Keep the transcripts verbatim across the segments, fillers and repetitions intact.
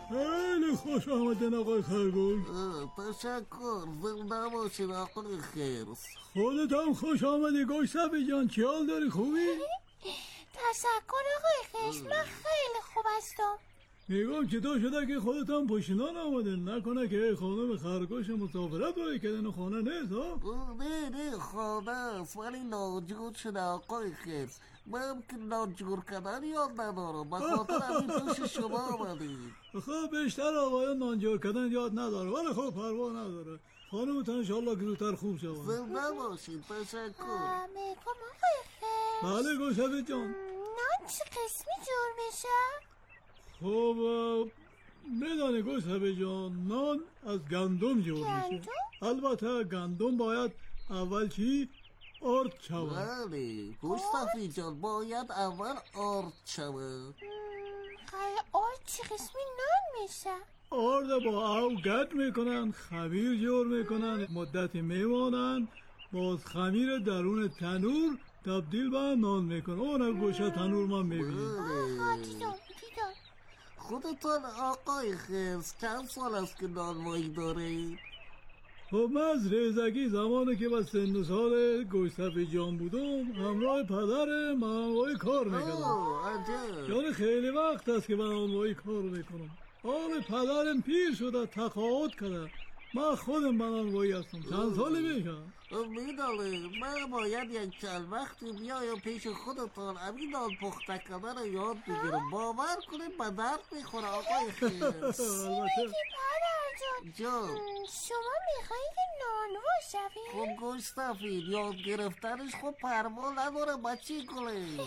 خیلی خوش آمدین آقای خرگوش. تشکر. زنده باشین آقای خرس. خودت هم خوش آمدی گوشتبی جان. چی حال داری؟ خوبی؟ تشکر آقای خرس، من خیلی خوب هستم. میگم چطور شده که خودت هم پشینان آمدین؟ نکنه که خانم خرگوش مسافرت برای کردن خانه نیست ها؟ نه نه خانه است ولی ناجور شده آقای خرس. من که ناجور کردن یاد ندارم، بخاطر همین پیش شما آمدید. خب بیشتر آقایان ناجور کردن یاد نداره، ولی خب پروا نداره. خانمتان انشالله که زودتر خوب شود. زنده باشید. تشکر. میگم آقای خرس. بله گوشتبی جان. نان چه قسمی جور میشه؟ خب میدانی گوشتبی جان، نان از گندم جور میشه. البته گندم باید اول چی؟ آرد شود. بله گوشتبی جان، باید اول آرد شود. خیلی آرد چه قسمی نان میشه؟ آرد با او گرد میکنن، خمیر جور میکنن، مدتی میمانن، باز خمیر درون تنور تبدیل به نان میکنن. اون گوشه تنور من میبینیم. آها دیدم دیدم. خودتان آقای خرس چند سال است که نانوایی دارید؟ خب من از ریزگی زمانی که به سن و سال گوشتبی جان بودم همراه پدر نانوایی کار میکردم. یعنی خیلی وقت است که من نانوایی کار میکنم. حال پدرم پیر شده تقاعد کرده، من خودم به نانوایی هستم. چند سالی میشه؟ میدانم من باید یک چند وقتی بیایم پیش خودتان همین نان پخته کردن رو یاد بگیرم. باور کنید به درد میخوره آقای خرس. چی میگی پدر جان؟ جان شما میخواید نانوا شوید؟ خب گوشتبی یاد گرفتنش خب پروا نداره بچی کنید.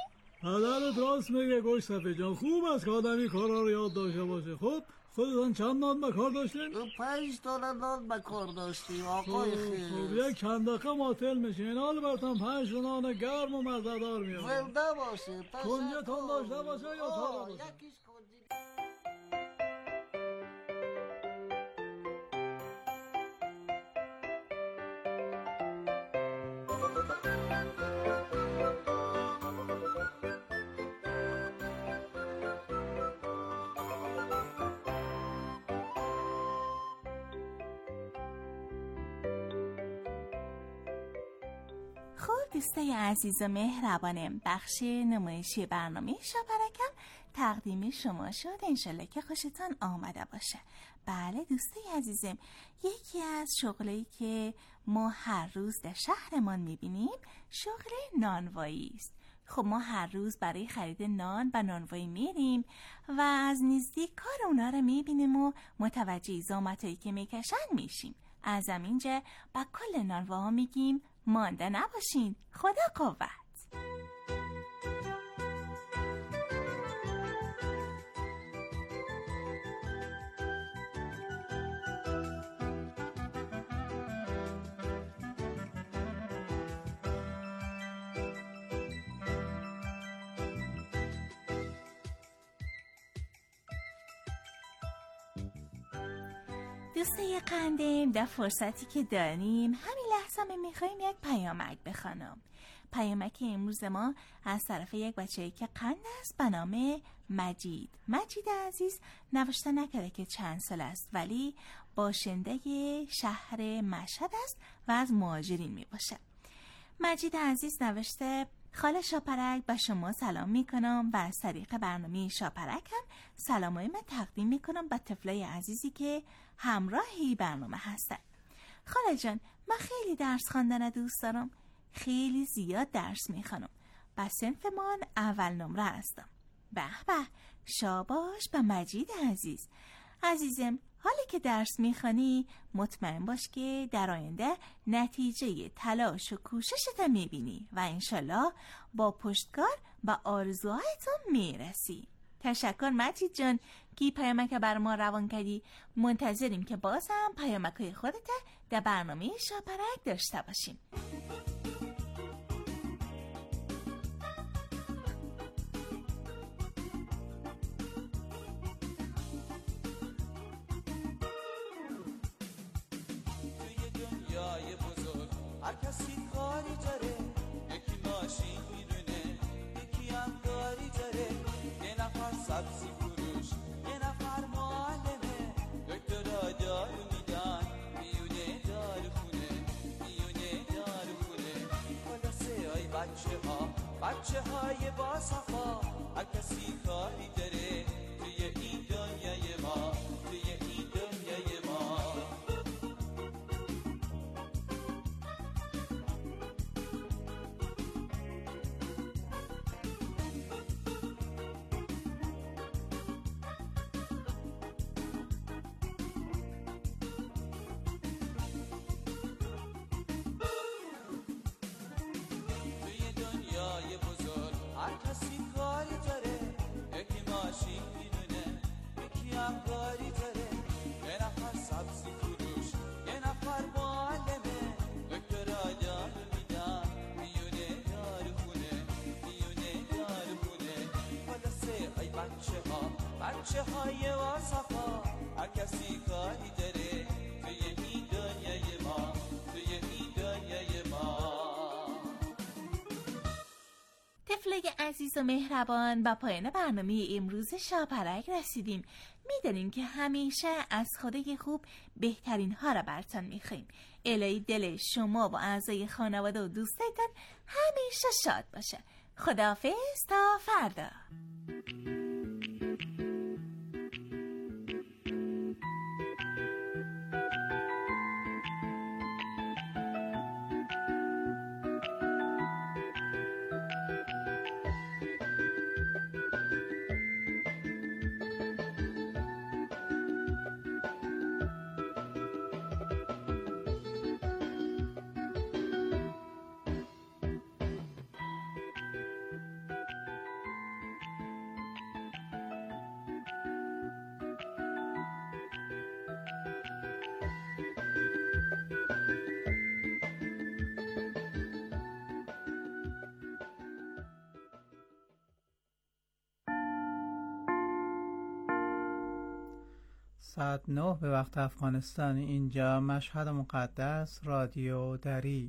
پدرت راست میگه گوشتبی جان، خوب است که آدمی کارا رو یاد داشته باشه. خب خودتان چند نان به کار داشتین؟ پنج تا نان به کار داشتیم آقای خرس. خب یک چند دقیقه معطل میشین، حال براتون پنج نان گرم و مزه‌دار میاد. زنده باشه. کنجتون داشته باشه یا تازه باشه؟ یکیش کنجی. دوستای عزیز و مهربانم، بخش نمایشی برنامه شاپرکم تقدیم شما شد. انشالله که خوشتان آمده باشه. بله دوستای عزیزم، یکی از شغلایی که ما هر روز در شهرمان میبینیم شغل نانوایی است. خب ما هر روز برای خرید نان و نانوایی میریم و از نزدیک کار اونا رو میبینیم و متوجه زحمتایی که میکشن میشیم. از همینجا با کل نانواها میگیم مانده نباشین. خدا قوت. دوستای قندیم، در فرصتی که داریم همین لحظه من میخواییم یک پیامک بخوانم. پیامک امروز ما از طرف یک بچه‌ای که قند است به نام مجید. مجید عزیز نوشته نکرده که چند سال است، ولی باشنده شهر مشهد است و از مهاجرین میباشه. مجید عزیز نوشته خاله شاپرک به شما سلام میکنم و از طریق برنامه شاپرک هم سلامای من تقدیم میکنم به طفلای عزیزی که همراهی برنامه هستن. خاله جان، من خیلی درس خواندن دوست دارم، خیلی زیاد درس میخوانم. با صنف من اول نمره هستم. به به، شاباش به مجید عزیز. عزیزم، حالی که درس میخوانی مطمئن باش که در آینده نتیجه تلاش و کوششت میبینی و انشالله با پشتکار به آرزوهایتون میرسی. تشکر مجید جان که پیامک بر ما روان کردی. منتظریم که باز هم پیامکای خودت در برنامه شاپرک داشته باشیم. بزرگ هر کسی کاری داره، یکی ماشین میدونه، یکی هم داری داره، یه نفر سبزی فروش، یه نفر ما بچه های با صفا هر کسی کاری داره توی این دنیای ما، توی این دنیای ما. بچه های واسفا هر کسی کاری داره توی این دنیای ما، توی این دنیای ما. طفلای عزیز و مهربان، با پایان برنامه امروز شاپرک رسیدیم. میدونیم که همیشه از خدای خوب بهترین ها را براتون میخواییم. الهی دل شما و اعضای خانواده و دوستایتان همیشه شاد باشه. خداحافظ تا فردا. ساعت نه به وقت افغانستان. اینجا مشهد مقدس، رادیو دری.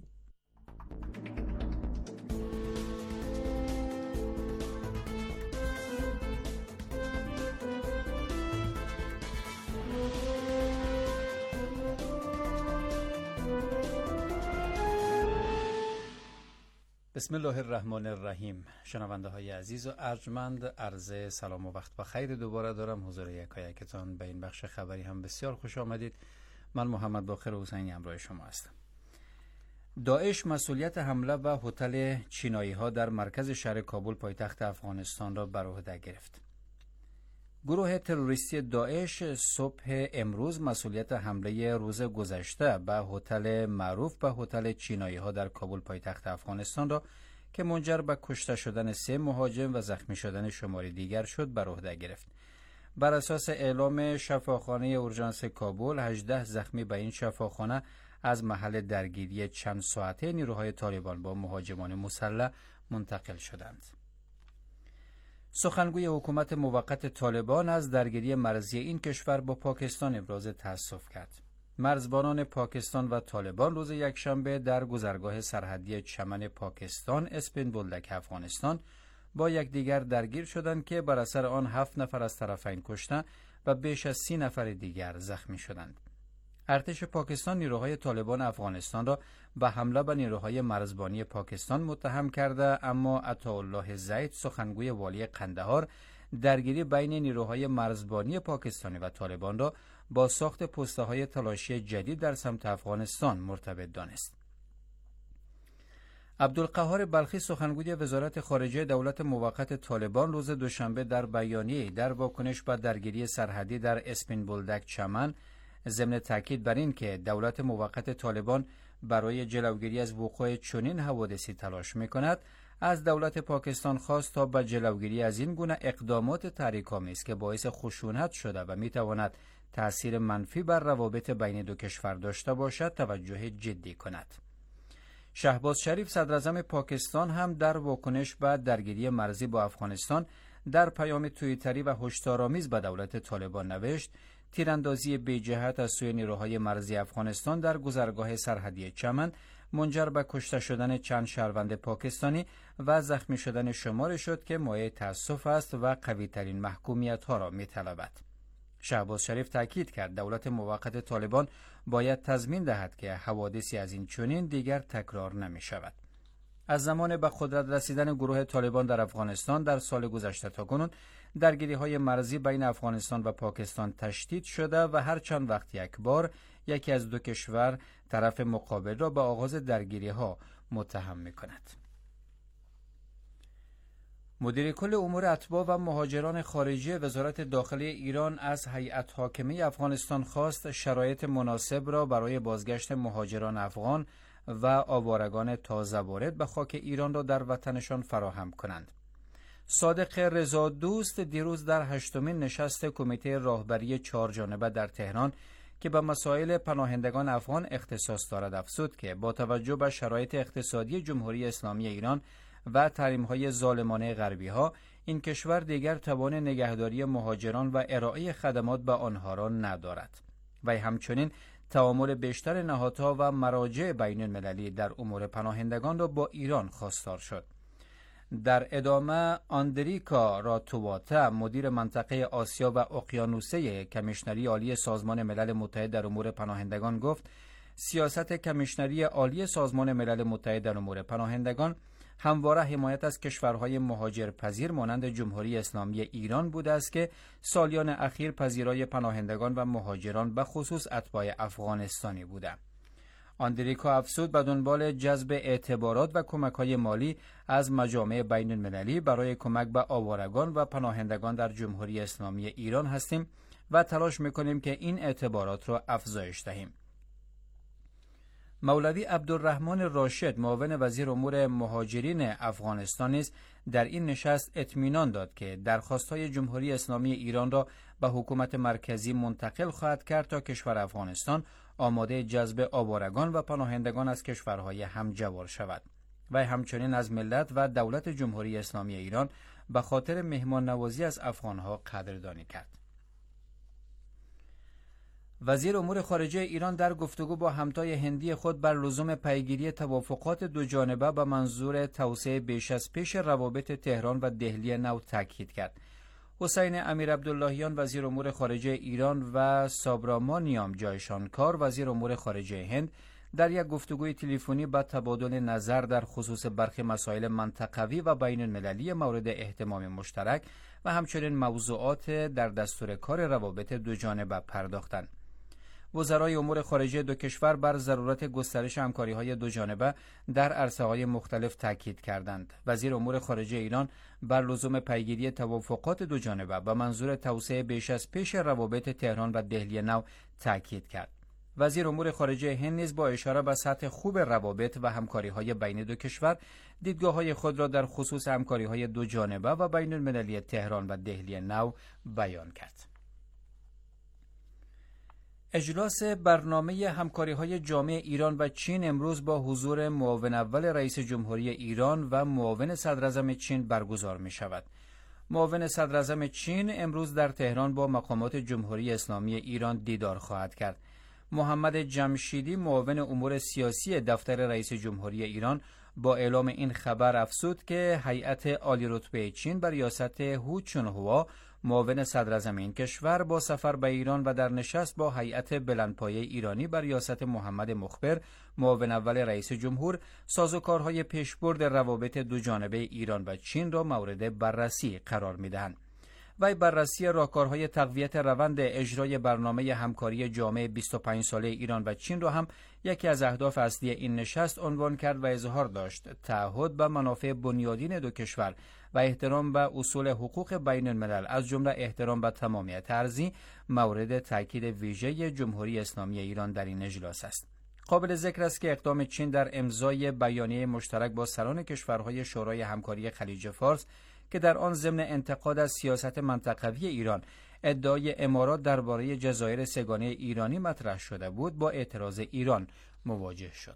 بسم الله الرحمن الرحیم. شنونده های عزیز و ارجمند، عرض سلام و وقت بخیر دوباره دارم. حضور یکایکتان به این بخش خبری هم بسیار خوش آمدید. من محمد باقر حسینی همراه شما هستم. داعش مسئولیت حمله به هتل چینایی ها در مرکز شهر کابل پایتخت افغانستان را بر عهده گرفت. گروه تروریستی داعش صبح امروز مسئولیت حمله روز گذشته به هتل معروف به هتل چینایی ها در کابل پایتخت افغانستان را که منجر به کشته شدن سه مهاجم و زخمی شدن شماری دیگر شد بر عهده گرفت. بر اساس اعلام شفاخانه اورژانس کابل، هجده زخمی به این شفاخانه از محل درگیری چند ساعته نیروهای طالبان با مهاجمان مسلح منتقل شدند. سخنگوی حکومت موقت طالبان از درگیری مرزی این کشور با پاکستان ابراز تأسف کرد. مرزبانان پاکستان و طالبان روز یکشنبه در گذرگاه سرحدی چمن پاکستان اسپین بولدک افغانستان با یکدیگر درگیر شدند که بر اثر آن هفت نفر از طرفین کشته و بیش از سی نفر دیگر زخمی شدند. ارتش پاکستان نیروهای طالبان افغانستان را به حمله به نیروهای مرزبانی پاکستان متهم کرده، اما عطاالله زید سخنگوی والی قندهار درگیری بین نیروهای مرزبانی پاکستانی و طالبان را با ساخت پسته‌های تلاشی جدید در سمت افغانستان مرتبط دانست. عبدالقهار بلخی سخنگوی وزارت خارجه دولت موقت طالبان روز دوشنبه در بیانیه در واکنش به درگیری سرحدی در اسپین بولدک چمن ضمن تاکید بر این که دولت موقت طالبان برای جلوگیری از وقوع چنین حوادثی تلاش می‌کند، از دولت پاکستان خواست تا به جلوگیری از این گونه اقدامات تحریک‌آمیز که باعث خشونت شده و می‌تواند تأثیر منفی بر روابط بین دو کشور داشته باشد توجه جدی کند. شهباز شریف صدراعظم پاکستان هم در واکنش به درگیری مرزی با افغانستان در پیام توییتری و هشدارآمیز به دولت طالبان نوشت: تیراندازی بی جهت از سوی نیروهای مرزی افغانستان در گذرگاه سرحدی چمن منجر به کشته شدن چند شهروند پاکستانی و زخمی شدن شماری شد که مایه تأسف است و قوی ترین محکومیت ها را می طلبد. شهباز شریف تاکید کرد دولت موقت طالبان باید تضمین دهد که حوادثی از این چنین دیگر تکرار نمی شود. از زمان به قدرت رسیدن گروه طالبان در افغانستان در سال گذشته تا کنون درگیری‌های مرزی بین افغانستان و پاکستان تشدید شده و هر چند وقت یک بار یکی از دو کشور طرف مقابل را به آغاز درگیری‌ها متهم می‌کند. مدیر کل امور اتباع و مهاجران خارجی وزارت داخلی ایران از هیئت حاکمه افغانستان خواست شرایط مناسب را برای بازگشت مهاجران افغان و آوارگان تازه وارد به خاک ایران را در وطنشان فراهم کنند. صادق رضا دوست دیروز در هشتمین نشست کمیته راهبری چهار جانبه در تهران که به مسائل پناهندگان افغان اختصاص دارد افزود که با توجه به شرایط اقتصادی جمهوری اسلامی ایران و تحریم‌های ظالمانه غربی‌ها، این کشور دیگر توان نگهداری مهاجران و ارائه خدمات به آنها را ندارد. و همچنین تعامل بیشتر نهادها و مراجع بین المللی در امور پناهندگان را با ایران خواستار شد. در ادامه آندریکا راتوواتا مدیر منطقه آسیا و اقیانوسه کمیشنری عالی سازمان ملل متحد در امور پناهندگان گفت سیاست کمیشنری عالی سازمان ملل متحد در امور پناهندگان همواره حمایت از کشورهای مهاجرپذیر مانند جمهوری اسلامی ایران بوده است که سالیان اخیر پذیرای پناهندگان و مهاجران به خصوص اتباع افغانستانی بودند. آندریکا افزود به دنبال جذب اعتبارات و کمک‌های مالی از مجامع بین المللی برای کمک به آوارگان و پناهندگان در جمهوری اسلامی ایران هستیم و تلاش می‌کنیم که این اعتبارات را افزایش دهیم. مولوی عبدالرحمن راشد معاون وزیر امور مهاجرین افغانستان نیز در این نشست اطمینان داد که درخواست‌های جمهوری اسلامی ایران را به حکومت مرکزی منتقل خواهد کرد تا کشور افغانستان آماده جذب آوارگان و پناهندگان از کشورهای همجوار شود و همچنین از ملت و دولت جمهوری اسلامی ایران به خاطر مهمان نوازی از افغانها قدردانی کرد. وزیر امور خارجه ایران در گفتگو با همتای هندی خود بر لزوم پیگیری توافقات دو جانبه به منظور توسعه بیش از پیش روابط تهران و دهلی نو تاکید کرد. حسین امیر عبداللهیان وزیر امور خارجه ایران و سابرامانیام جایشانکار وزیر امور خارجه هند در یک گفتگوی تلفنی با تبادل نظر در خصوص برخی مسائل منطقوی و بین المللی مورد اهتمام مشترک و همچنین موضوعات در دستور کار روابط دو جانبه پرداختند. وزرای امور خارجه دو کشور بر ضرورت گسترش همکاری‌های دو جانبه در عرصه‌های مختلف تاکید کردند. وزیر امور خارجه ایران بر لزوم پیگیری توافقات دو جانبه به منظور توسعه بیش از پیش روابط تهران و دهلی نو تاکید کرد. وزیر امور خارجه هند نیز با اشاره به سطح خوب روابط و همکاری‌های بین دو کشور دیدگاه‌های خود را در خصوص همکاری‌های دو جانبه و بین المللی تهران و دهلی نو بیان کرد. اجلاس برنامه همکاری‌های جامع ایران و چین امروز با حضور معاون اول رئیس جمهوری ایران و معاون صدراعظم چین برگزار می‌شود. معاون صدراعظم چین امروز در تهران با مقامات جمهوری اسلامی ایران دیدار خواهد کرد. محمد جمشیدی معاون امور سیاسی دفتر رئیس جمهوری ایران با اعلام این خبر افزود که هیئت عالی رتبه چین بر ریاست هو چونهوا معاون صدراعظم این کشور با سفر به ایران و در نشست با هیئت بلندپایه ایرانی بر ریاست محمد مخبر معاون اول رئیس جمهور سازوکارهای پیشبرد روابط دو جانبه ایران و چین را مورد بررسی قرار می‌دهند. وی بررسی راهکارهای تقویت روند اجرای برنامه همکاری جامع بیست و پنج ساله ایران و چین را هم یکی از اهداف اصلی این نشست عنوان کرد و اظهار داشت تعهد به منافع بنیادین دو کشور و احترام به اصول حقوق بین الملل از جمله احترام به تمامیت ارضی مورد تاکید ویژه جمهوری اسلامی ایران در این اجلاس است. قابل ذکر است که اقدام چین در امضای بیانیه مشترک با سران کشورهای شورای همکاری خلیج فارس که در آن ضمن انتقاد از سیاست منطقوی ایران ادعای امارات درباره جزایر سه‌گانه ایرانی مطرح شده بود با اعتراض ایران مواجه شد.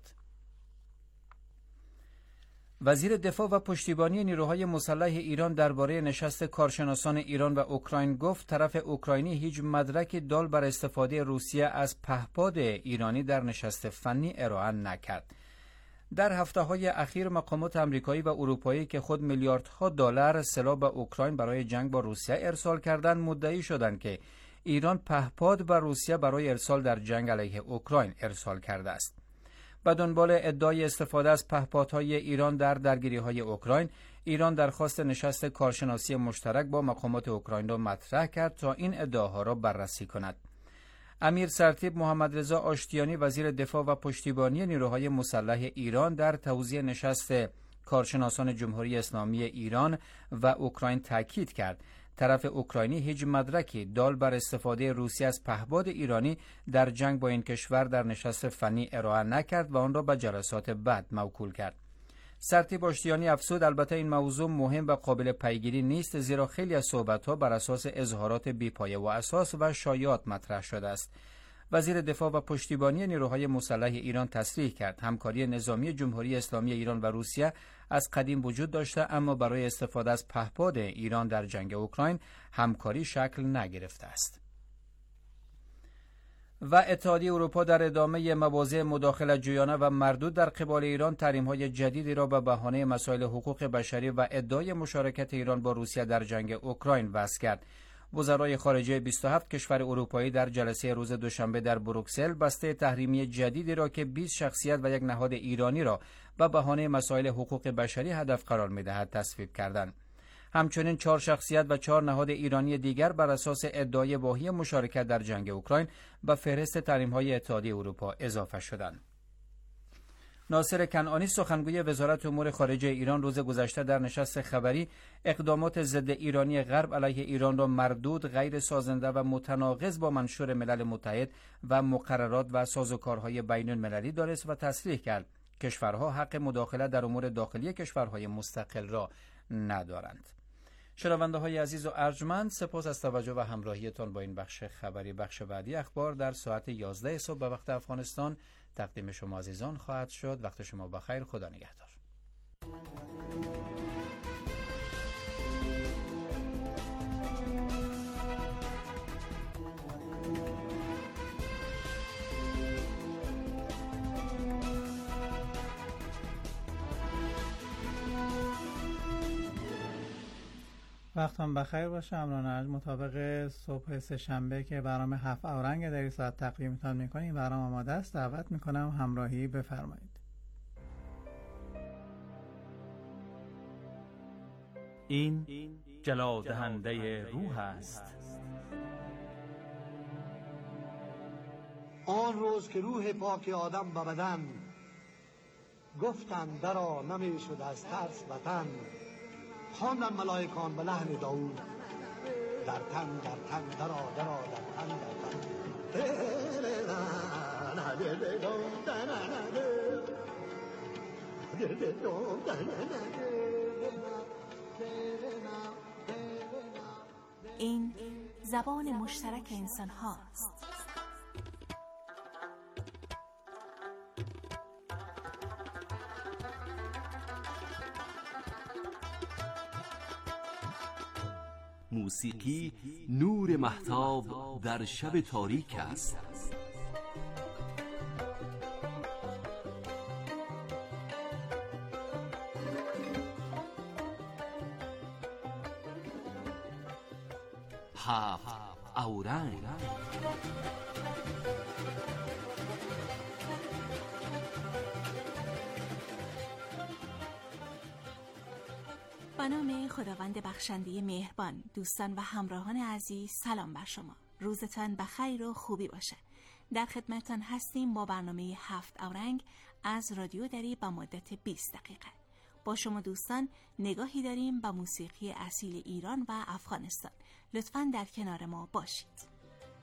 وزیر دفاع و پشتیبانی نیروهای مسلح ایران درباره نشست کارشناسان ایران و اوکراین گفت طرف اوکراینی هیچ مدرکی دال بر استفاده روسیه از پهپاد ایرانی در نشست فنی ارائه نکرد. در هفته‌های اخیر مقامات آمریکایی و اروپایی که خود میلیاردها دلار سلاح به اوکراین برای جنگ با روسیه ارسال کردند مدعی شدند که ایران پهپاد به روسیه برای ارسال در جنگ علیه اوکراین ارسال کرده است. به دنبال ادعای استفاده از پهپادهای ایران در درگیری‌های اوکراین، ایران درخواست نشست کارشناسی مشترک با مقامات اوکراین را مطرح کرد تا این ادعاها را بررسی کند. امیر سرتیپ محمدرضا آشتیانی وزیر دفاع و پشتیبانی نیروهای مسلح ایران در توضیح نشست کارشناسان جمهوری اسلامی ایران و اوکراین تاکید کرد طرف اوکراینی هیچ مدرکی دال بر استفاده روسیه از پهپاد ایرانی در جنگ با این کشور در نشست فنی ارائه نکرد و آن را به جلسات بعد موکول کرد. سرتیپ آشتیانی افزود البته این موضوع مهم و قابل پیگیری نیست، زیرا خیلی از صحبت‌ها بر اساس اظهارات بی‌پایه و اساس و شایعات مطرح شده است. وزیر دفاع و پشتیبانی نیروهای مسلح ایران تصریح کرد همکاری نظامی جمهوری اسلامی ایران و روسیه از قدیم وجود داشته، اما برای استفاده از پهپاد ایران در جنگ اوکراین همکاری شکل نگرفته است. و اتحادیه اروپا در ادامه مواضع مداخلت جویانه و مردود در قبال ایران تحریم‌های جدیدی را به بهانه مسائل حقوق بشری و ادعای مشارکت ایران با روسیه در جنگ اوکراین وضع کرد. وزرای خارجه بیست و هفت کشور اروپایی در جلسه روز دوشنبه در بروکسل بسته تحریمی جدیدی را که بیست شخصیت و یک نهاد ایرانی را به بهانه مسائل حقوق بشری هدف قرار می‌دهد تصویب کردند. همچنین چهار شخصیت و چهار نهاد ایرانی دیگر بر اساس ادعای واهی مشارکت در جنگ اوکراین به فهرست تحریم‌های اتحادیه اروپا اضافه شدند. ناصر کنعانی سخنگوی وزارت امور خارجه ایران روز گذشته در نشست خبری اقدامات ضد ایرانی غرب علیه ایران را مردود، غیر سازنده و متناقض با منشور ملل متحد و مقررات و سازوکارهای بین المللی دانست و تصریح کرد کشورها حق مداخله در امور داخلی کشورهای مستقل را ندارند. شنونده های عزیز و ارجمند، سپاس از توجه و همراهیتان با این بخش خبری. بخش بعدی اخبار در ساعت یازده صبح به وقت افغانستان تقدیم شما عزیزان خواهد شد. وقت شما بخیر. خدا نگهدار. وقتم بخیر باشه. امران از مطابق صبح سه‌شنبه که برنامه هفت اورنگ در این ساعت تقدیمتان می‌کنیم، برنامه آماده است. دعوت می‌کنم همراهی بفرمایید. این جلا دهنده روح است. آن روز که روح پاک آدم به بدن گفتند درا نمی‌شد از ترس وطن، خواندن ملائکان به لحن داوود در تن در تن درا درا در تن در تن. این زبان مشترک انسان هاست. موسیقی نور مهتاب در شب تاریک است. هفت اورنگ. به نام خداوند بخشنده مهربان. دوستان و همراهان عزیز، سلام بر شما. روزتان بخیر و خوبی باشه. در خدمتتان هستیم با برنامه هفت اورنگ از رادیو دری به مدت بیست دقیقه. با شما دوستان نگاهی داریم به موسیقی اصیل ایران و افغانستان. لطفاً در کنار ما باشید.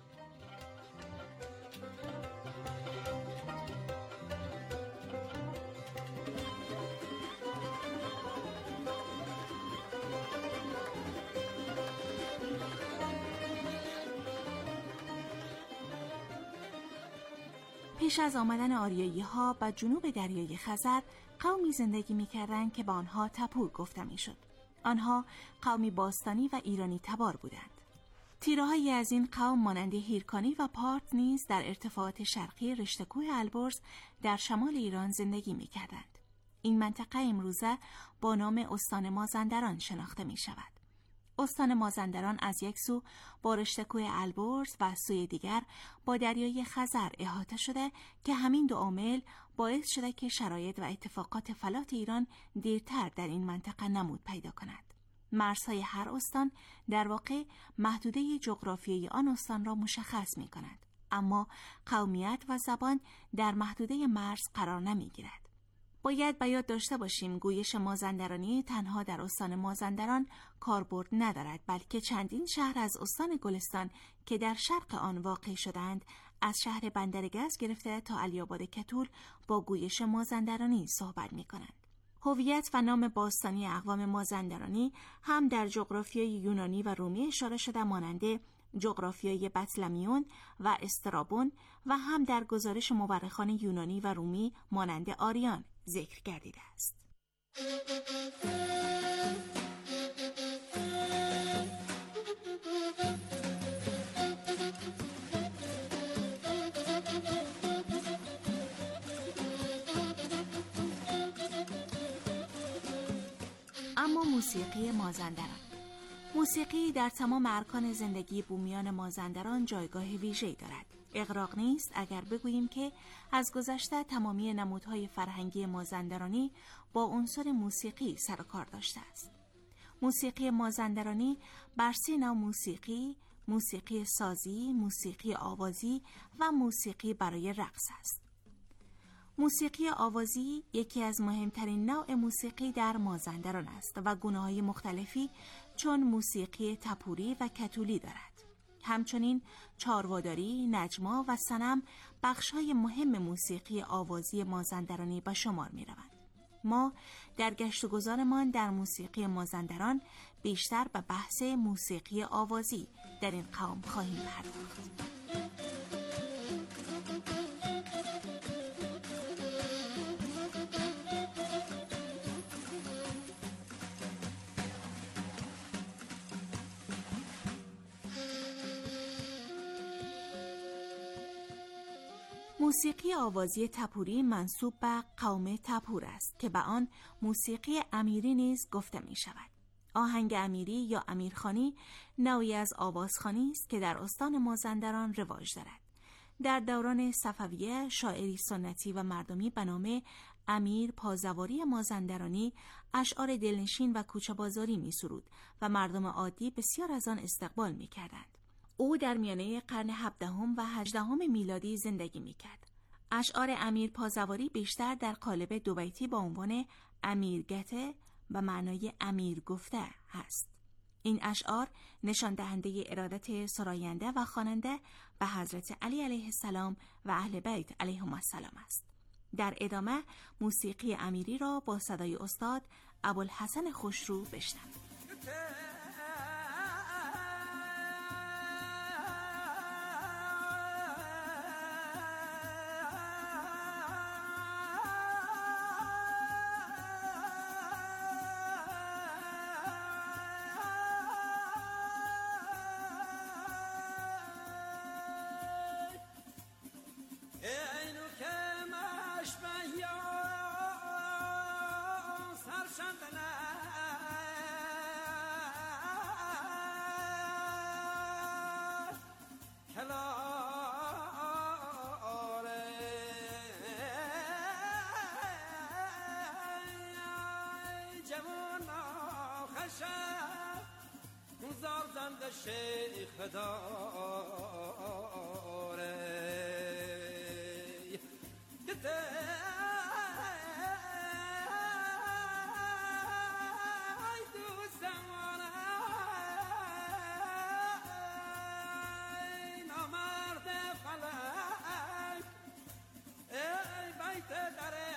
پیش از آمدن آریایی ها به جنوب دریای خزر، قومی زندگی می کردند که به آنها تپور گفته می شد. آنها قومی باستانی و ایرانی تبار بودند. تیره‌هایی از این قوم مانند هیرکانی و پارت نیز در ارتفاعات شرقی رشته‌کوه البرز در شمال ایران زندگی می کردند. این منطقه امروزه با نام استان مازندران شناخته می شود. استان مازندران از یک سو با رشته‌کوه البرز و سوی دیگر با دریای خزر احاطه شده که همین دو عامل باعث شده که شرایط و اتفاقات فلات ایران دیرتر در این منطقه نمود پیدا کند. مرزهای هر استان در واقع محدوده جغرافیایی آن استان را مشخص می کند، اما قومیت و زبان در محدوده مرز قرار نمی گیرد. باید به یاد داشته باشیم گویش مازندرانی تنها در استان مازندران کاربرد ندارد، بلکه چندین شهر از استان گلستان که در شرق آن واقع شدند، از شهر بندرگز گرفته تا علی‌آباد کتول با گویش مازندرانی صحبت می کنند. هویت و نام باستانی اقوام مازندرانی هم در جغرافیای یونانی و رومی اشاره شده، مانند جغرافیای بطلمیون و استرابون، و هم در گزارش مورخان یونانی و رومی مانند آریان ذکر گردیده است. اما موسیقی مازندران. موسیقی در تمام ارکان زندگی بومیان مازندران جایگاه ویژه‌ای دارد. اغراق نیست اگر بگوییم که از گذشته تمامی نمودهای فرهنگی مازندرانی با عنصر موسیقی سر و کار داشته است. موسیقی مازندرانی بر سه نوع موسیقی، موسیقی سازی، موسیقی آوازی و موسیقی برای رقص است. موسیقی آوازی یکی از مهمترین نوع موسیقی در مازندران است و گونه‌های مختلفی چون موسیقی تپوری و کتولی دارد. همچنین چارواداری، نجما و صنم بخش‌های مهم موسیقی آوازی مازندرانی به شمار می‌روند. ما در گشت و گذارمان در موسیقی مازندران بیشتر به بحث موسیقی آوازی در این قوم خواهیم پرداخت. موسیقی آوازی تپوری منسوب به قوم تپور است که به آن موسیقی امیری نیز گفته می شود. آهنگ امیری یا امیرخوانی نوعی از آوازخوانی است که در استان مازندران رواج دارد. در دوران صفویه شاعری سنتی و مردمی به نام امیر پازواری مازندرانی اشعار دلنشین و کوچه بازاری می سرود و مردم عادی بسیار از آن استقبال می کردند. او در میانه قرن هفدهم و هجدهم میلادی زندگی می‌کرد. اشعار امیر پازواری بیشتر در قالب دو بیتی با عنوان امیرگته و معنای امیر گفته هست. این اشعار نشان دهنده ارادت سراینده و خواننده به حضرت علی علیه السلام و اهل بیت علیهم السلام است. در ادامه موسیقی امیری را با صدای استاد ابوالحسن خوشرو بشنوید. شیخ داره گته ای دوستمان ای نامرد فلک ای بیت داره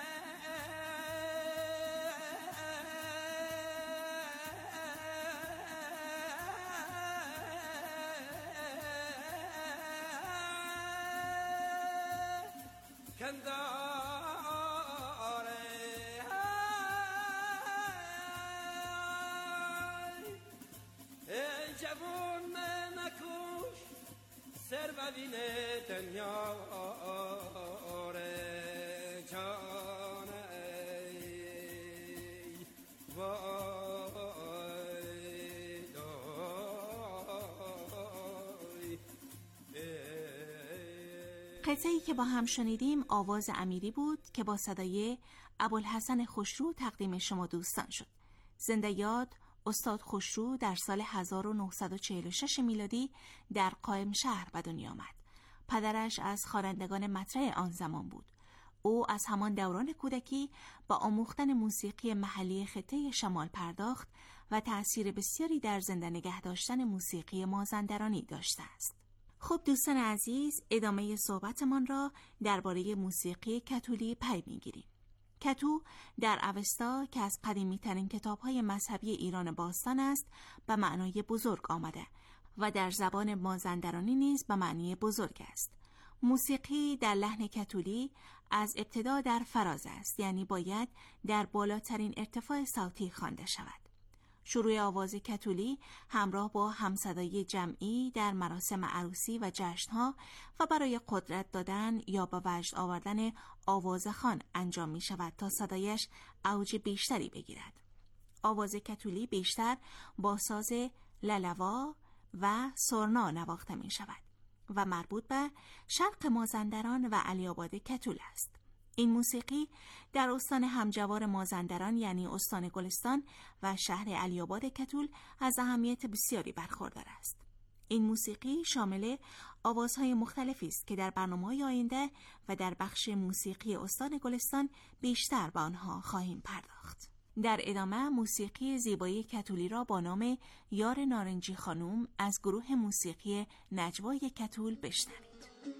کنداره ای جوان نکوش سر ببین دنیا ره جان ای وای دو قطعه‌ای که با هم شنیدیم آواز امیری بود که با صدای ابوالحسن خوشرو تقدیم شما دوستان شد. زنده یاد استاد خوشرو در سال هزار و نهصد و چهل و شش میلادی در قائم شهر به دنیا آمد. پدرش از خوانندگان مطرح آن زمان بود. او از همان دوران کودکی با آموختن موسیقی محلی خطه شمال پرداخت و تأثیر بسیاری در زنده نگه داشتن موسیقی مازندرانی داشته است. خب دوستان عزیز، ادامه صحبتمان را درباره موسیقی کتولی پی می‌گیریم. کتو در اوستا که از قدیمی ترین کتاب‌های مذهبی ایران باستان است به معنای بزرگ آمده و در زبان مازندرانی نیز به معنی بزرگ است. موسیقی در لحن کتولی از ابتدا در فراز است، یعنی باید در بالاترین ارتفاع صوتی خوانده شود. شروع آواز کتولی همراه با همصدایی جمعی در مراسم عروسی و جشنها و برای قدرت دادن یا به وجد آوردن آوازخوان انجام می شود تا صدایش اوج بیشتری بگیرد. آواز کتولی بیشتر با ساز للوا و سرنا نواخته می شود و مربوط به شرق مازندران و علی‌آباد کتول است. این موسیقی در استان همجوار مازندران یعنی استان گلستان و شهر علی‌آباد کتول از اهمیت بسیاری برخوردار است. این موسیقی شامل آوازهای مختلفی است که در برنامه‌های آینده و در بخش موسیقی استان گلستان بیشتر به آنها خواهیم پرداخت. در ادامه موسیقی زیبایی کتولی را با نام یار نارنجی خانوم از گروه موسیقی نجوای کتول بشنوید.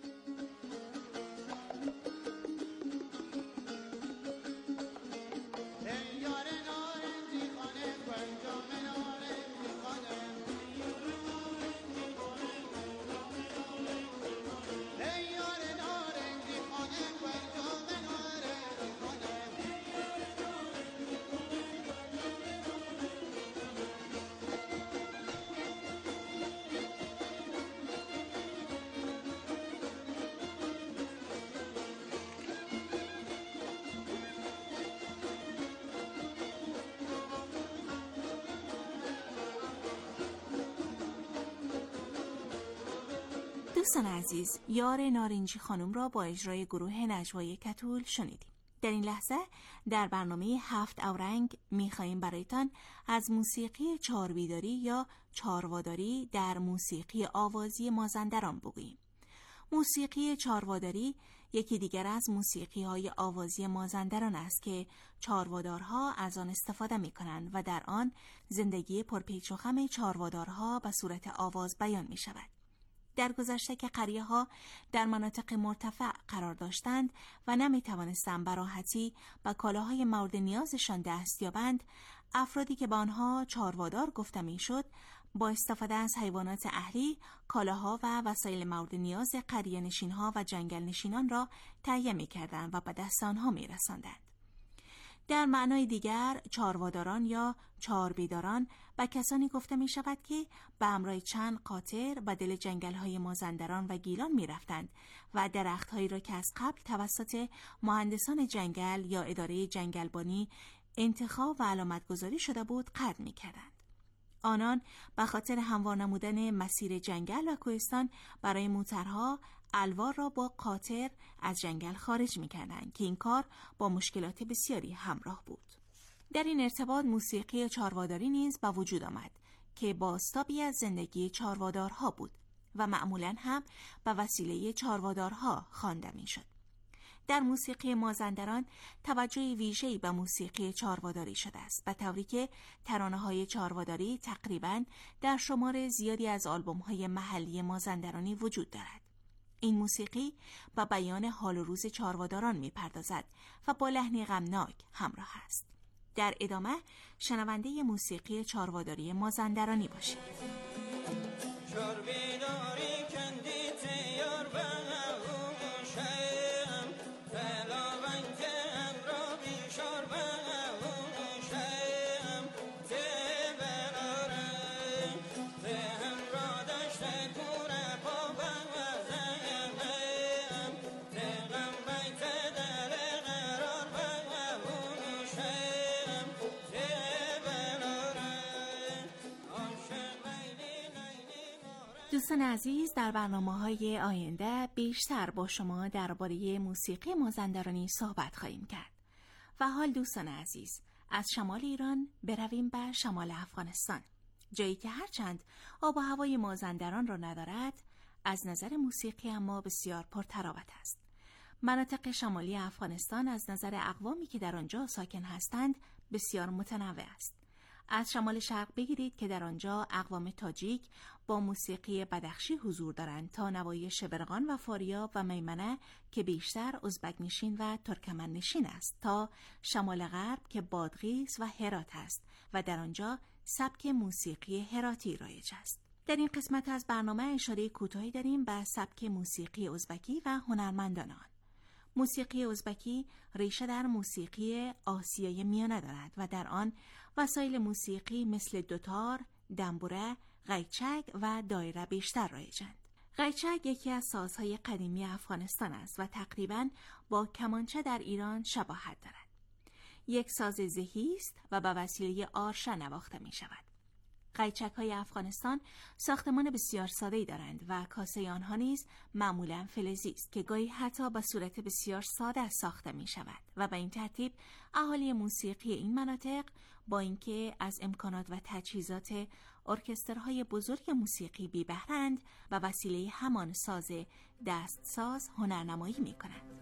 دوستان عزیز، یار نارنجی خانم را با اجرای گروه نجوای کتول شنیدیم. در این لحظه در برنامه هفت اورنگ می‌خواهیم برایتان از موسیقی چاربیداری یا چارواداری در موسیقی آوازی مازندران بگوییم. موسیقی چارواداری یکی دیگر از موسیقی‌های آوازی مازندران است که چاروادارها از آن استفاده می‌کنند و در آن زندگی پرپیچ و خم چاروادارها به صورت آواز بیان می‌شود. در گذشته که قریه ها در مناطق مرتفع قرار داشتند و نمی توانستند به راحتی به کالاهای مورد نیازشان دست یابند، افرادی که به آنها چاروادار گفته می شد با استفاده از حیوانات اهلی کالاها و وسایل مورد نیاز قریه نشین ها و جنگل نشینان را تهیه می کردند و به دست آنها می رساندند. در معنای دیگر چارواداران یا چاربیداران به کسانی گفته می شود که به همراه چند قاطر به دل جنگل‌های مازندران و گیلان می رفتند و درخت‌هایی را که از قبل توسط مهندسان جنگل یا اداره جنگلبانی انتخاب و علامت گذاری شده بود قطع می کردند. آنان به خاطر هموار نمودن مسیر جنگل و کوهستان برای موترها الوار را با قاطر از جنگل خارج می‌کردند که این کار با مشکلات بسیاری همراه بود. در این ارتباط موسیقی چارواداری نیز به وجود آمد که بازتابی از زندگی چاروادارها بود و معمولاً هم به وسیله چاروادارها خوانده می‌شد. در موسیقی مازندران توجه ویژه‌ای به موسیقی چارواداری شده است، به طوری که ترانه‌های چارواداری تقریباً در شمار زیادی از آلبوم‌های محلی مازندرانی وجود دارد. این موسیقی به بیان حال و روز چارواداران می‌پردازد و با لحنی غمناک همراه است. در ادامه شنونده موسیقی چارواداری مازندرانی باشید. دوستان عزیز، در برنامه‌های آینده بیشتر با شما درباره موسیقی مازندرانی صحبت خواهیم کرد. و حال دوستان عزیز، از شمال ایران برویم به شمال افغانستان، جایی که هرچند آب و هوای مازندران را ندارد، از نظر موسیقی اما بسیار پرتراوت است. مناطق شمالی افغانستان از نظر اقوامی که در آنجا ساکن هستند بسیار متنوع است. از شمال شرق بگیرید که در آنجا اقوام تاجیک با موسیقی بدخشی حضور دارند تا نوای شبرغان و فاریاب و میمنه که بیشتر ازبک نشین و ترکمن نشین است، تا شمال غرب که بادغیس و هرات است و در آنجا سبک موسیقی هراتی رایج است. در این قسمت از برنامه اشاره کوتاهی داریم به سبک موسیقی ازبکی و هنرمندان آن. موسیقی ازبکی ریشه در موسیقی آسیای میانه دارد و در آن وسایل موسیقی مثل دوتار، دنبوره، قیچک و دایره بیشتر رایجند. قیچک یکی از سازهای قدیمی افغانستان است و تقریباً با کمانچه در ایران شباهت دارد. یک ساز زهی است و به وسیله آرشه نواخته می شود. قیچک‌های افغانستان ساختمان بسیار ساده‌ای دارند و کاسه آنها نیز معمولاً فلزی است که گاهی حتی به صورت بسیار ساده ساخته می شود و به این ترتیب اهالی موسیقی این مناطق با اینکه از امکانات و تجهیزات ارکسترهای بزرگ موسیقی بی بهره‌اند و وسیله همان ساز دستساز هنرنمایی می کنند.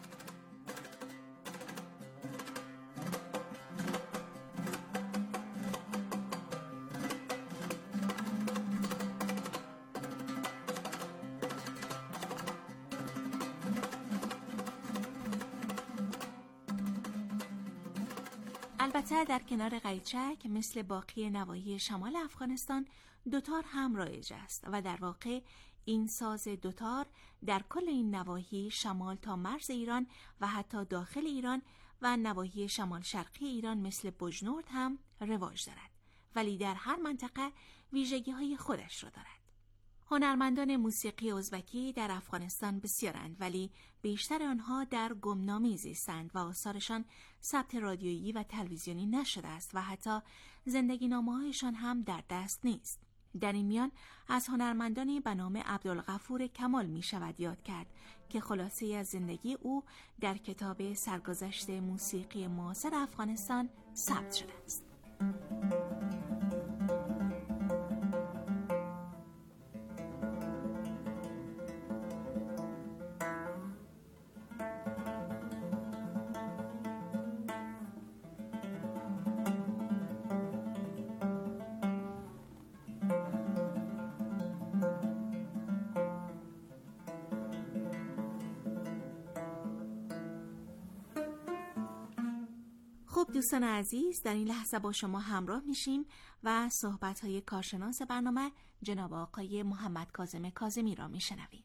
البته در کنار قیچک مثل باقی نواحی شمال افغانستان دوتار هم رایج است و در واقع این ساز دوتار در کل این نواحی شمال تا مرز ایران و حتی داخل ایران و نواحی شمال شرقی ایران مثل بجنورد هم رواج دارد، ولی در هر منطقه ویژگی های خودش را دارد. هنرمندان موسیقی ازبکی در افغانستان بسیارند، ولی بیشتر آنها در گمنامی زیستند و آثارشان ثبت رادیویی و تلویزیونی نشده است و حتی زندگی نامه‌هایشان هم در دست نیست. در این میان از هنرمندانی به نام عبدالغفور کمال می شود یاد کرد که خلاصه از زندگی او در کتاب سرگذشت موسیقی معاصر افغانستان ثبت شده است. خب دوستان عزیز، در این لحظه با شما همراه میشیم و صحبت‌های کارشناس برنامه جناب آقای محمد کاظم کاظمی را میشنویم.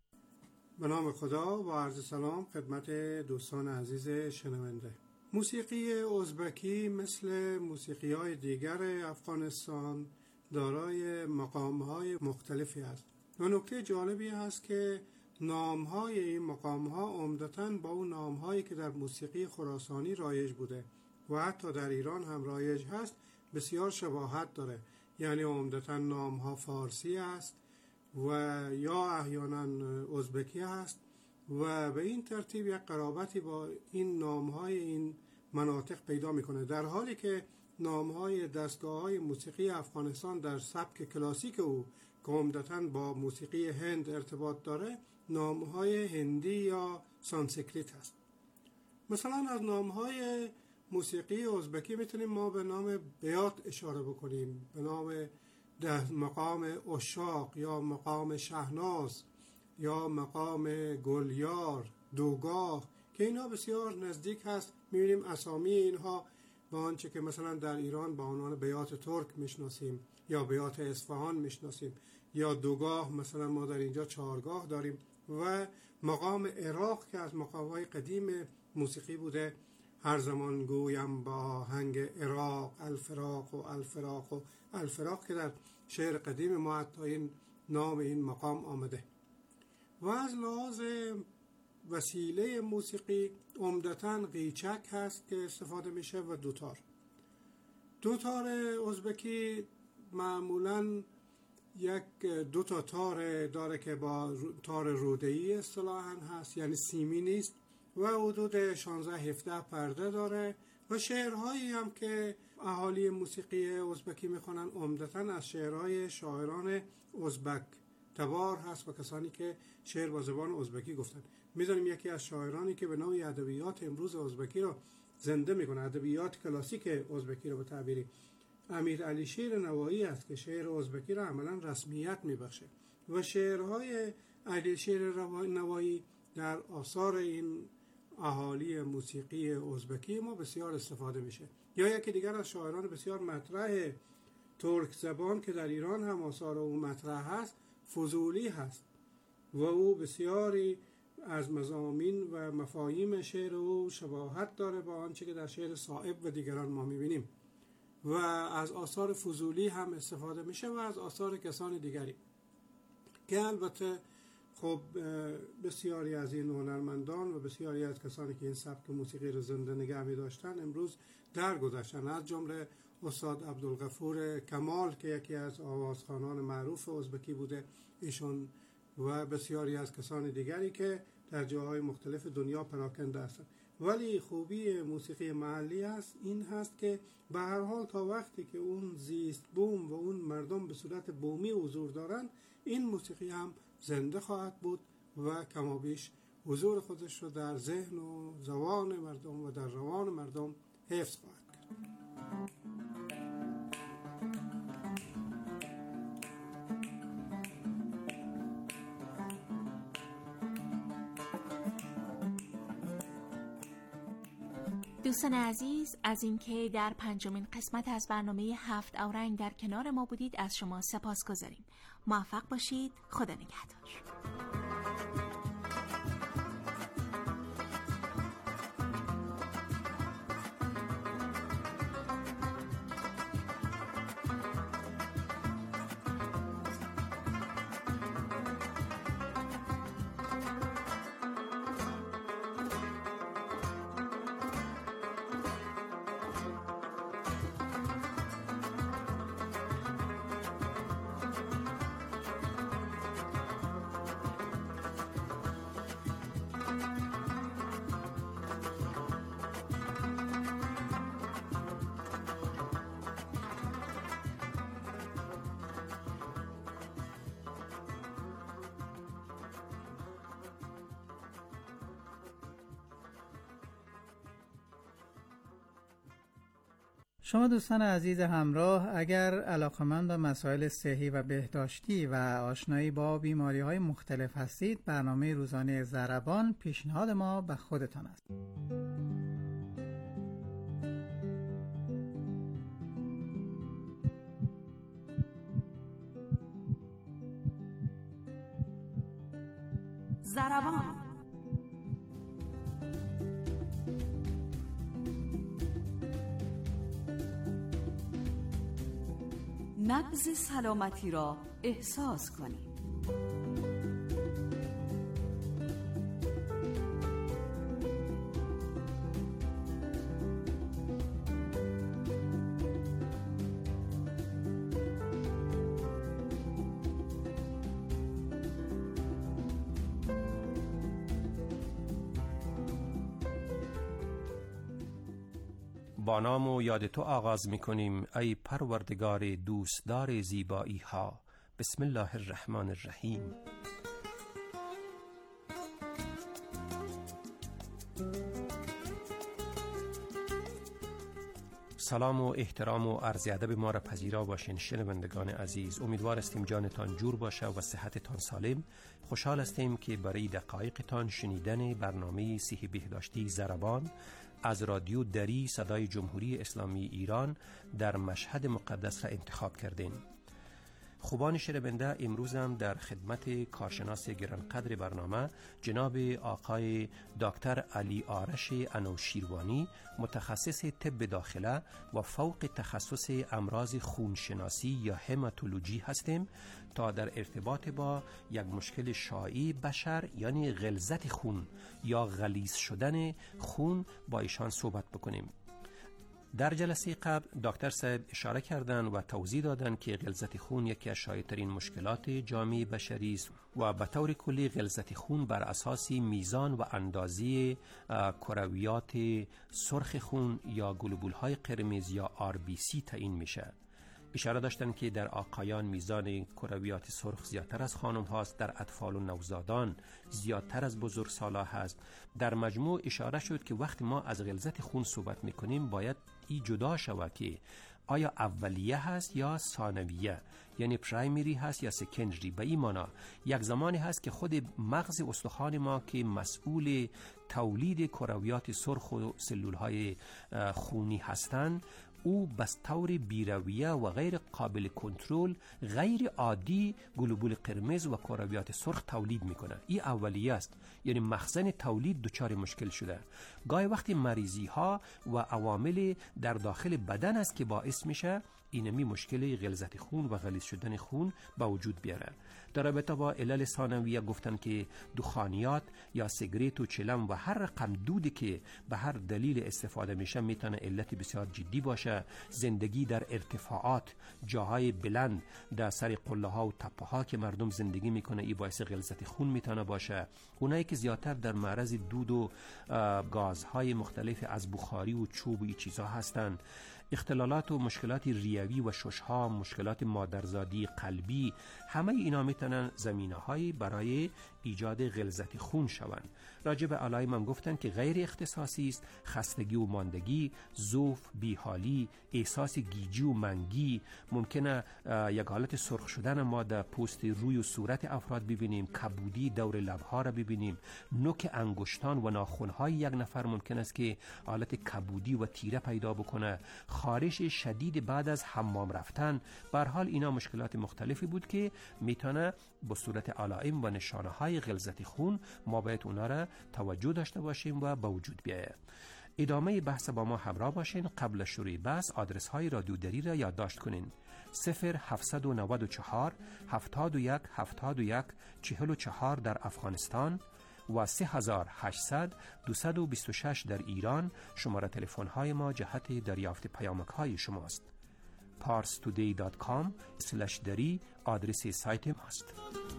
به نام خدا و عرض سلام خدمت دوستان عزیز شنونده. موسیقی ازبکی مثل موسیقی‌های دیگر افغانستان دارای مقام‌های مختلفی است. و نکته جالبی هست که نام‌های این مقام‌ها عمدتاً با اون نام‌هایی که در موسیقی خراسانی رایج بوده و حتی در ایران هم رایج هست بسیار شباهت داره. یعنی عمدتاً نام‌ها فارسی است و یا احیانا ازبکی است و به این ترتیب یک قرابتی با این نام‌های این مناطق پیدا می‌کنه، در حالی که نام‌های دستگاه‌های موسیقی افغانستان در سبک کلاسیک او که عمدتاً با موسیقی هند ارتباط داره نام‌های هندی یا سانسکریت هست. مثلا از نام‌های موسیقی ازبکی میتونیم ما به نام بیات اشاره بکنیم، به نام ده مقام عشاق یا مقام شهناز یا مقام گلیار، دوگاه، که اینا بسیار نزدیک هست. میبینیم اسامی اینها با آنچه که مثلا در ایران با عنوان بیات ترک میشناسیم یا بیات اصفهان میشناسیم، یا دوگاه مثلا ما در اینجا چهارگاه داریم، و مقام عراق که از مقام‌های قدیم موسیقی بوده، هر زمان گویم با آهنگ عراق الفراق و الفراق و الفراق، که در شعر قدیم ما حتی این نام این مقام آمده. و از لحاظ وسیله موسیقی عمدتاً قیچک هست که استفاده میشه و دوتار. دوتار ازبکی معمولاً یک دو تا تار داره که با تار روده‌ای اصطلاحاً هست، یعنی سیمی نیست، و حدود شانزده هفده پرده داره و شعرهایی هم که اهالی موسیقی ازبکی میخونن عمدتاً از شعرهای شاعران ازبک تبار هست و کسانی که شعر با زبان ازبکی گفتن. میدونیم یکی از شاعرانی که به نوعی ادبیات امروز ازبکی رو زنده میکنه، ادبیات کلاسیک ازبکی رو به تعبیری، امیر علی شیر نوایی است که شعر ازبکی رو عملاً رسمیت میبخشه و شعرهای علی شیر نوایی در آثار این اهالی موسیقی ازبکی ما بسیار استفاده میشه. یا یکی دیگر از شاعران بسیار مطرح ترک زبان که در ایران هم آثار او مطرح هست، فضولی هست و او بسیاری از مضامین و مفاهیم شعر او شباهت داره با آنچه که در شعر صائب و دیگران ما میبینیم و از آثار فضولی هم استفاده میشه و از آثار کسان دیگری که البته خب بسیاری از این هنرمندان و بسیاری از کسانی که این سبک موسیقی رو زنده نگه می داشتن امروز درگذشتن، از جمله استاد عبدالغفور کمال که یکی از آوازخوانان معروف ازبکی بوده ایشون و بسیاری از کسان دیگری که در جاهای مختلف دنیا پراکنده هستند. ولی خوبی موسیقی محلی است این هست که به هر حال تا وقتی که اون زیست بوم و اون مردم به صورت بومی حضور دارن، این موسیقی هم زنده خواهد بود و کمابیش حضور خودش رو در ذهن و زبان مردم و در روان مردم حفظ خواهد کرد. دوستان عزیز، از اینکه در پنجمین قسمت از برنامه هفت اورنگ در کنار ما بودید از شما سپاسگزاریم. موفق باشید. خدا نگهدار. شما دوستان عزیز همراه، اگر علاقمند به مسائل صحی و بهداشتی و آشنایی با بیماری‌های مختلف هستید، برنامه روزانه ضربان پیشنهاد ما به خودتان است. ضربان نبض سلامتی را احساس کنید. با نام و یاد تو آغاز می کنیم ای پروردگار دوستدار زیبایی ها. بسم الله الرحمن الرحیم. سلام و احترام و عرض ادب ما را پذیرا باشین شنوندگان عزیز. امیدوار استیم جانتان جور باشه و صحتتان سالم. خوشحال استیم که برای دقایقتان شنیدن برنامه صحی بهداشتی ضربان از رادیو دری صدای جمهوری اسلامی ایران در مشهد مقدس را انتخاب کردین. خوبان شنونده، امروز هم در خدمت کارشناس گرانقدر برنامه جناب آقای دکتر علی آرش انوشیروانی، متخصص طب داخله و فوق تخصص امراض خونشناسی یا هماتولوژی هستیم تا در ارتباط با یک مشکل شایع بشر یعنی غلظت خون یا غلیظ شدن خون با ایشان صحبت بکنیم. در جلسه قبل دکتر صاحب اشاره کردند و توضیح دادند که غلظت خون یکی از شایع‌ترین مشکلات جامعه بشری است و به طور کلی غلظت خون بر اساس میزان و اندازه کرویات سرخ خون یا گلوبول‌های قرمز یا آر بی سی تعیین میشه. اشاره داشتن که در آقایان میزان کرویات سرخ زیادتر از خانم هاست، در اطفال و نوزادان زیادتر از بزرگسالان هست. در مجموع اشاره شد که وقتی ما از غلظت خون صحبت میکنیم باید این جدا شود که آیا اولیه هست یا ثانویه، یعنی پرایمری هست یا سکندری. به این معنا یک زمانی هست که خود مغز استخوان ما که مسئول تولید کرویات سرخ و سلول های خونی هستند، او بس طور بیرویه و غیر قابل کنترل غیر عادی گلوبول قرمز و کرویات سرخ تولید میکنه. این اولیه است، یعنی مخزن تولید دچار مشکل شده. گاهی وقتی مریضی ها و عوامل در داخل بدن است که باعث میشه اینمی مشکل غلظت خون و غلیظ شدن خون به وجود بیاره. در رابطه با علل ثانویه گفتن که دخانیات یا سیگریت و چلم و هر رقم دودی که به هر دلیل استفاده میشه میتونه علت بسیار جدی باشه. زندگی در ارتفاعات، جاهای بلند، در سر قله ها و تپه ها که مردم زندگی میکنه، این باعث غلظت خون میتونه باشه. اونایی که زیادتر در معرض دود و گازهای مختلف از بخاری و چوب و این چیزها هستند. اختلالات و مشکلات ریوی و ششها، مشکلات مادرزادی، قلبی، همه اینا میتونن زمینه‌هایی برای ایجاد غلظت خون شوند. راجع به علائم هم گفتن که غیر اختصاصی است، خستگی و ماندگی، ضعف، بیحالی، احساس گیجی و منگی، ممکنه یک حالت سرخ شدن ما در پوست روی و صورت افراد ببینیم، کبودی دور لب‌ها را ببینیم، نوک انگشتان و ناخن‌های یک نفر ممکن است که حالت کبودی و تیره پیدا بکنه، خارش شدید بعد از حمام رفتن. به هر حال اینا مشکلات مختلفی بود که میتونه با صورت علائم و نشانه های غلظت خون ما باید اونا را توجه داشته باشیم و به وجود بیاید. ادامه بحث با ما همراه باشین. قبل شروع بحث آدرس های رادیو دری را یادداشت کنین: صفر هفتصد و نود و چهار هفتاد و یک هفتاد و یک چهل و چهار در افغانستان و سه هزار و هشتصد دویست و بیست و شش در ایران. شماره تلفن های ما جهت دریافت پیامک های شماست. پارس تودی دات کام اسلش دری آدرس سایت ماست.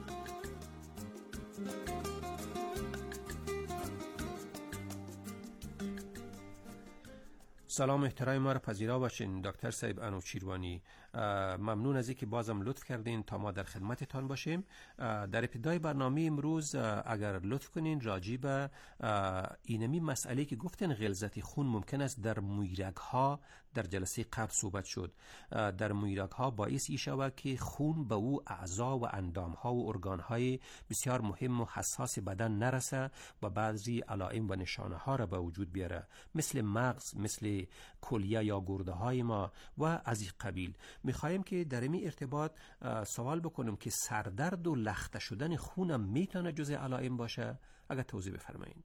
سلام احترام ما را پذیرا باشین. دکتر صاحب انوشیروانی، ممنون از اینکه بازم لطف کردین تا ما در خدمتتان باشیم. در ابتدای برنامه امروز اگر لطف کنین راجع به اینمی مسئله که گفتن غلظت خون ممکن است در مویرگ ها، در جلسه قبل صحبت شد، در مویرگ ها باعث ای شود که خون به او اعضا و اندام ها و ارگان های بسیار مهم و حساس بدن نرسه و بعضی علائم و نشانه ها را به وجود بیاره، مثل مغز، مثل کلیه یا گرده های ما و از این قبیل. میخوایم که در این ارتباط سوال بکنم که سردرد و لخته شدن خونم میتونه جزء علائم باشه؟ اگر توضیح بفرمایید.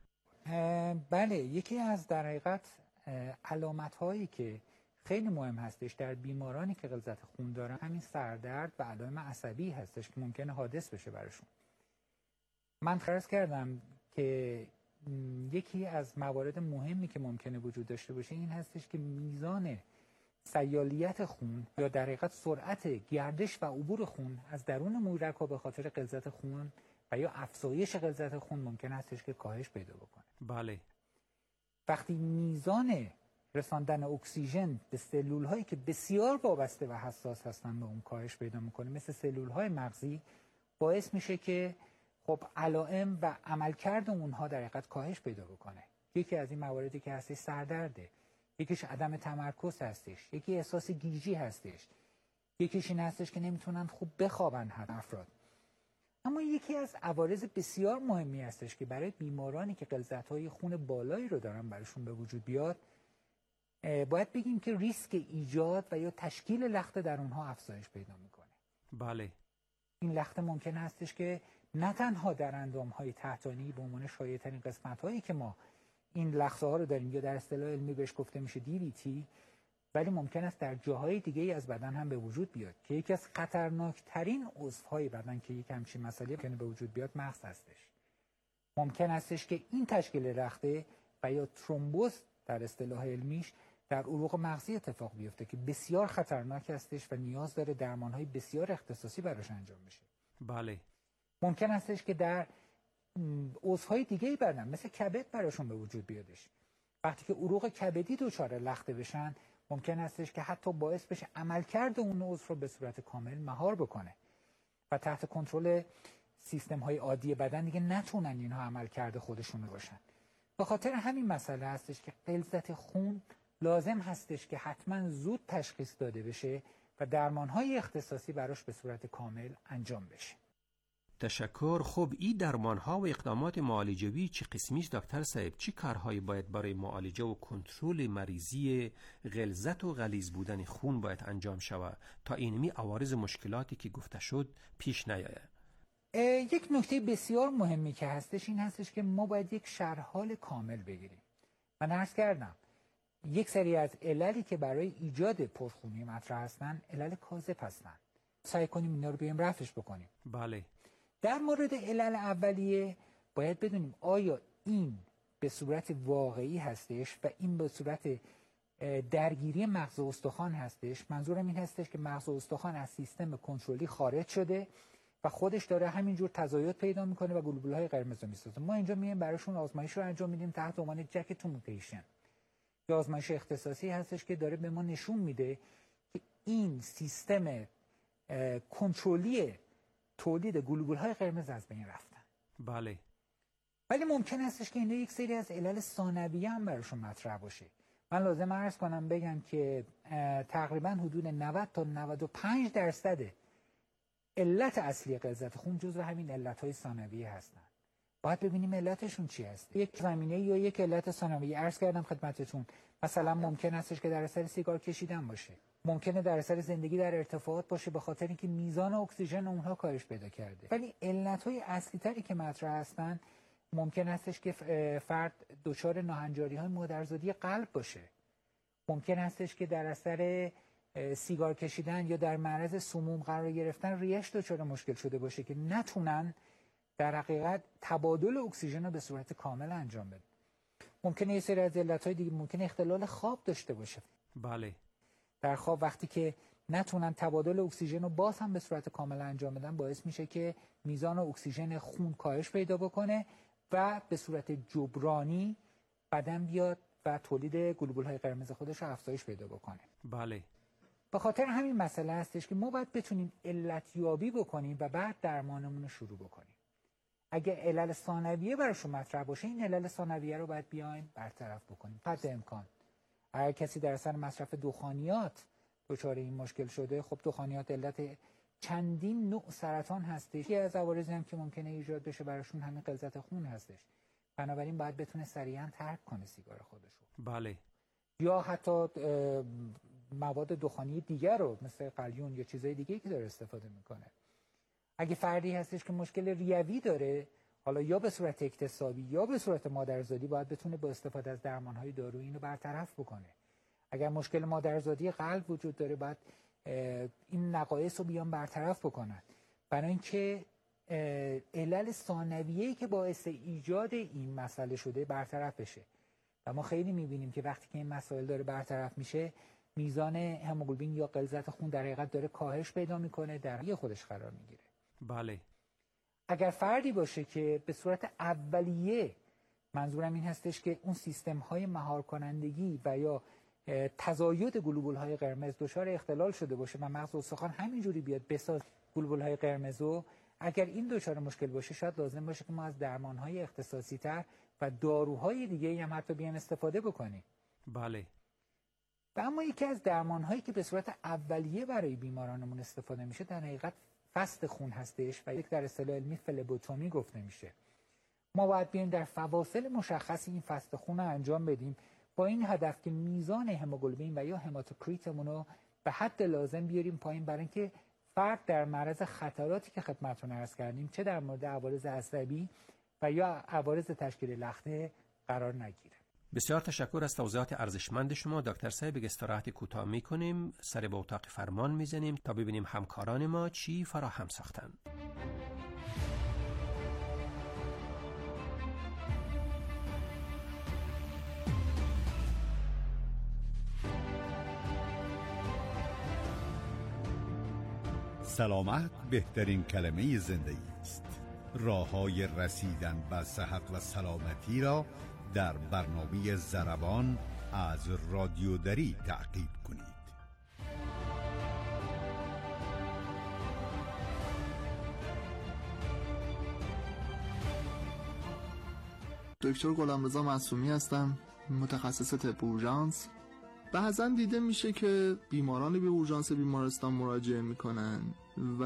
بله، یکی از در حقیقت علامت هایی که خیلی مهم هستش در بیمارانی که غلظت خون دارن همین سردرد و علائم عصبی هستش که ممکنه حادث بشه براشون. من فرض کردم که یکی از موارد مهمی که ممکنه وجود داشته باشه این هستش که میزان سیالیت خون یا در حقیقت سرعت گردش و عبور خون از درون مویرگ‌ها به خاطر غلظت خون و یا افزایش غلظت خون ممکن هستش که کاهش پیدا بکنه. بله. وقتی میزان رساندن اکسیژن به سلول‌هایی که بسیار وابسته و حساس هستن به اون کاهش پیدا میکنه، مثل سلول‌های مغزی، باعث میشه که خب علائم و عملکرد اونها در حقیقت کاهش پیدا بکنه. یکی از این مواردی که هستش سردرده، یکیش عدم تمرکز هستش، یکی احساس گیجی هستش، یکیش این هستش که نمیتونن خوب بخوابن هر افراد. اما یکی از عوارض بسیار مهمی هستش که برای بیمارانی که غلظت‌های خون بالایی رو دارن براشون به وجود بیاد، باید بگیم که ریسک ایجاد و یا تشکیل لخته در اونها افزایش پیدا میکنه. بله. این لخته ممکن هستش که نه تنها در اندام‌های تحتانی به عنوان شایع‌ترین قسمت‌هایی که ما این لخته ها رو داریم یا در اصطلاح علمی بهش گفته میشه دی وی تی، ولی ممکن است در جاهای دیگه از بدن هم به وجود بیاد که یکی از خطرناکترین عضوهای بدن که یک همچین مسئله ممکنه به وجود بیاد مغز هستش. ممکن استش که این تشکیل لخته و یا ترومبوز در اصطلاح علمیش در عروق مغزی اتفاق بیفته که بسیار خطرناک هستش و نیاز داره درمان‌های بسیار اختصاصی براش انجام بشه. بله. ممکن هستش که در عضوهای دیگه‌ای بدن مثل کبد براشون به وجود بیادش. وقتی که عروق کبدی دچار لخته بشن ممکن هستش که حتی باعث بشه عملکرد اون عضو رو به صورت کامل مهار بکنه و تحت کنترل سیستم‌های عادی بدن دیگه نتونن اینها عملکرد خودشون رو باشن. به خاطر همین مسئله هستش که غلظت خون لازم هستش که حتما زود تشخیص داده بشه و درمان‌های اختصاصی براش به صورت کامل انجام بشه. تشکر. خب این درمان‌ها و اقدامات معالجوی چه قسمی است دکتر صاحب؟ چی کارهایی باید برای معالجه و کنترل مریضی غلظت و غلیظ بودن خون باید انجام شود تا اینمی عوارض مشکلاتی که گفته شد پیش نیاید؟ یک نکته بسیار مهمی که هستش این هستش که ما باید یک شرحال کامل بگیریم. من عرض کردم یک سری از عللی که برای ایجاد پرخونی مطرح هستن علل کاذب هستن. سعی کنیم اینا رو بیایم رفعش بکنیم. بله. در مورد علل اولیه باید بدونیم آیا این به صورت واقعی هستش و این به صورت درگیری مغز و استخوان هستش. منظورم این هستش که مغز و استخوان از سیستم کنترلی خارج شده و خودش داره همینجور تزاید پیدا میکنه و گلبولهای قرمز رو میسازه. ما اینجا میایم براشون آزمایش رو انجام میدیم تحت عنوان جک تو موتیشن. یه آزمایش اختصاصی هستش که داره به ما نشون میده که این سیستم کنترلی تولید گلبولهای قرمز از بین رفتن. بله. ولی ممکن هستش که اینا یک سری از علل ثانویه هم براشون مطرح باشه. من لازم عرض کنم بگم که تقریبا حدود نود تا نود و پنج درصد علت اصلی غلظت خون جزو همین علت‌های ثانویه هستن. باید ببینیم علتشون چی هست. یک زمینه یا یک علت ثانویه عرض کردم خدمتتون، مثلا ممکن هستش که در اثر سیگار کشیدن باشه. ممکنه در اثر زندگی در ارتفاعات باشه به خاطر اینکه میزان اکسیژن اونها کاهش پیدا کرده. ولی علت‌های اصلی تری که مطرح هستن ممکن هستش که فرد دچار ناهنجاری‌های مادرزادی قلب باشه. ممکن هستش که در اثر سیگار کشیدن یا در معرض سموم قرار گرفتن ریش دچار مشکل شده باشه که نتونن در حقیقت تبادل اکسیژن رو به صورت کامل انجام بدن. ممکنه یه سری از علت‌های دیگه ممکنه اختلال خواب داشته باشه. بله. در خواب وقتی که نتونن تبادل اکسیژن رو باز هم به صورت کامل انجام بدن باعث میشه که میزان اکسیژن خون کاهش پیدا بکنه و به صورت جبرانی بدن بیاد و تولید گلبولهای قرمز خودش رو افزایش پیدا بکنه. بله. به خاطر همین مسئله هستش که ما باید بتونیم علت یابی بکنیم و بعد درمانمون رو شروع بکنیم. اگه علل ثانویه براشون مطرح باشه این علل ثانویه رو باید بیایم برطرف بکنیم. حد امکان اگر کسی در اثر مصرف دخانیات دچار این مشکل شده، خب دخانیات علت چندین نوع سرطان هستش. یکی از عوارضی هم که ممکنه ایجاد بشه براشون همین غلظت خون هستش. بنابراین باید بتونه سریعا ترک کنه سیگار خودشو. بله. یا حتی مواد دخانی دیگر رو مثل قلیون یا چیزای دیگه که داره استفاده میکنه. اگه فردی هستش که مشکل ریوی داره، حالا یا به صورت اکتسابی یا به صورت مادرزادی، باید بتونه با استفاده از درمانهای دارویی اینو برطرف بکنه. اگر مشکل مادرزادی قلب وجود داره باید این نقایص رو بیان برطرف بکنن. برای اینکه علل ثانویه‌ای که باعث ایجاد این مسئله شده برطرف بشه. و ما خیلی می‌بینیم که وقتی که این مسائل داره برطرف میشه میزان هموگلوبین یا غلظت خون در حقیقت داره کاهش پیدا میکنه، در حال خودش قرار میگیره. بله. اگر فردی باشه که به صورت اولیه، منظورم این هستش که اون سیستم های مهار کنندگی و یا تزاید گلبول های قرمز دچار اختلال شده باشه و مغز و استخوان همینجوری بیاد بساز گلبول های قرمزو، اگر این دچار مشکل باشه شاید لازم باشه که ما از درمان های اختصاصی تر و داروهای دیگه هم حتی بیان استفاده بکنیم. بله. و اما یکی از درمان هایی که به صورت اولیه برای بیمارانمون استفاده میشه در حقیقت فست خون هستش و یک در اصطلاح علمی فلبوتومی گفته میشه. ما باید بیایم در فواصل مشخصی این فست خون رو انجام بدیم با این هدف که میزان هموگلوبین و یا هماتوکریتمون رو به حد لازم بیاریم پایین، برای اینکه فرد در معرض خطراتی که خدمتتون عرض کردیم چه در مورد عوارض عصبی و یا عوارض تشکیل لخته قرار نگیره. بسیار تشکر از توضیحات ارزشمند شما دکتر صاحب. استراحت کوتاه میکنیم، سر به اتاق فرمان میزنیم تا ببینیم همکاران ما چی فراهم ساختن. سلامت بهترین کلمه زندگی است. راه‌های رسیدن به صحت و سلامتی را در برنامه ضربان از رادیو دری تعقیب کنید. دکتر غلامرضا معصومی هستم، متخصص طب اورژانس. بعضا دیده میشه که بیمارانی به اورژانس بیمارستان مراجعه میکنن و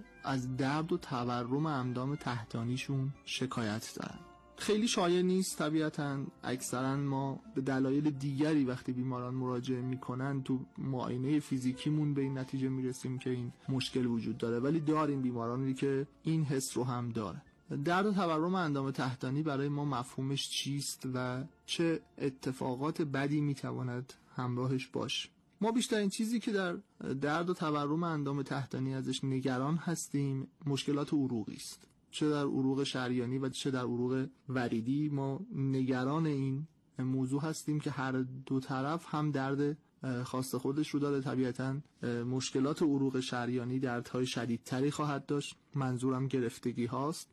از درد و تورم اندام تحتانیشون شکایت دارن. خیلی شایع نیست طبیعتاً. اکثرا ما به دلایل دیگری وقتی بیماران مراجعه میکنن تو معاینه فیزیکیمون به این نتیجه میرسیم که این مشکل وجود داره، ولی داریم بیمارانی که این حس رو هم داره. درد و تورم اندام تحتانی برای ما مفهومش چیست و چه اتفاقات بدی میتواند همراهش باشه؟ ما بیشترین چیزی که در درد و تورم اندام تحتانی ازش نگران هستیم مشکلات عروقی است. چه در عروق شریانی و چه در عروق وریدی ما نگران این موضوع هستیم که هر دو طرف هم درد خاص خودش رو داره. طبیعتاً مشکلات عروق شریانی دردهای شدیدتری خواهد داشت، منظورم گرفتگی هاست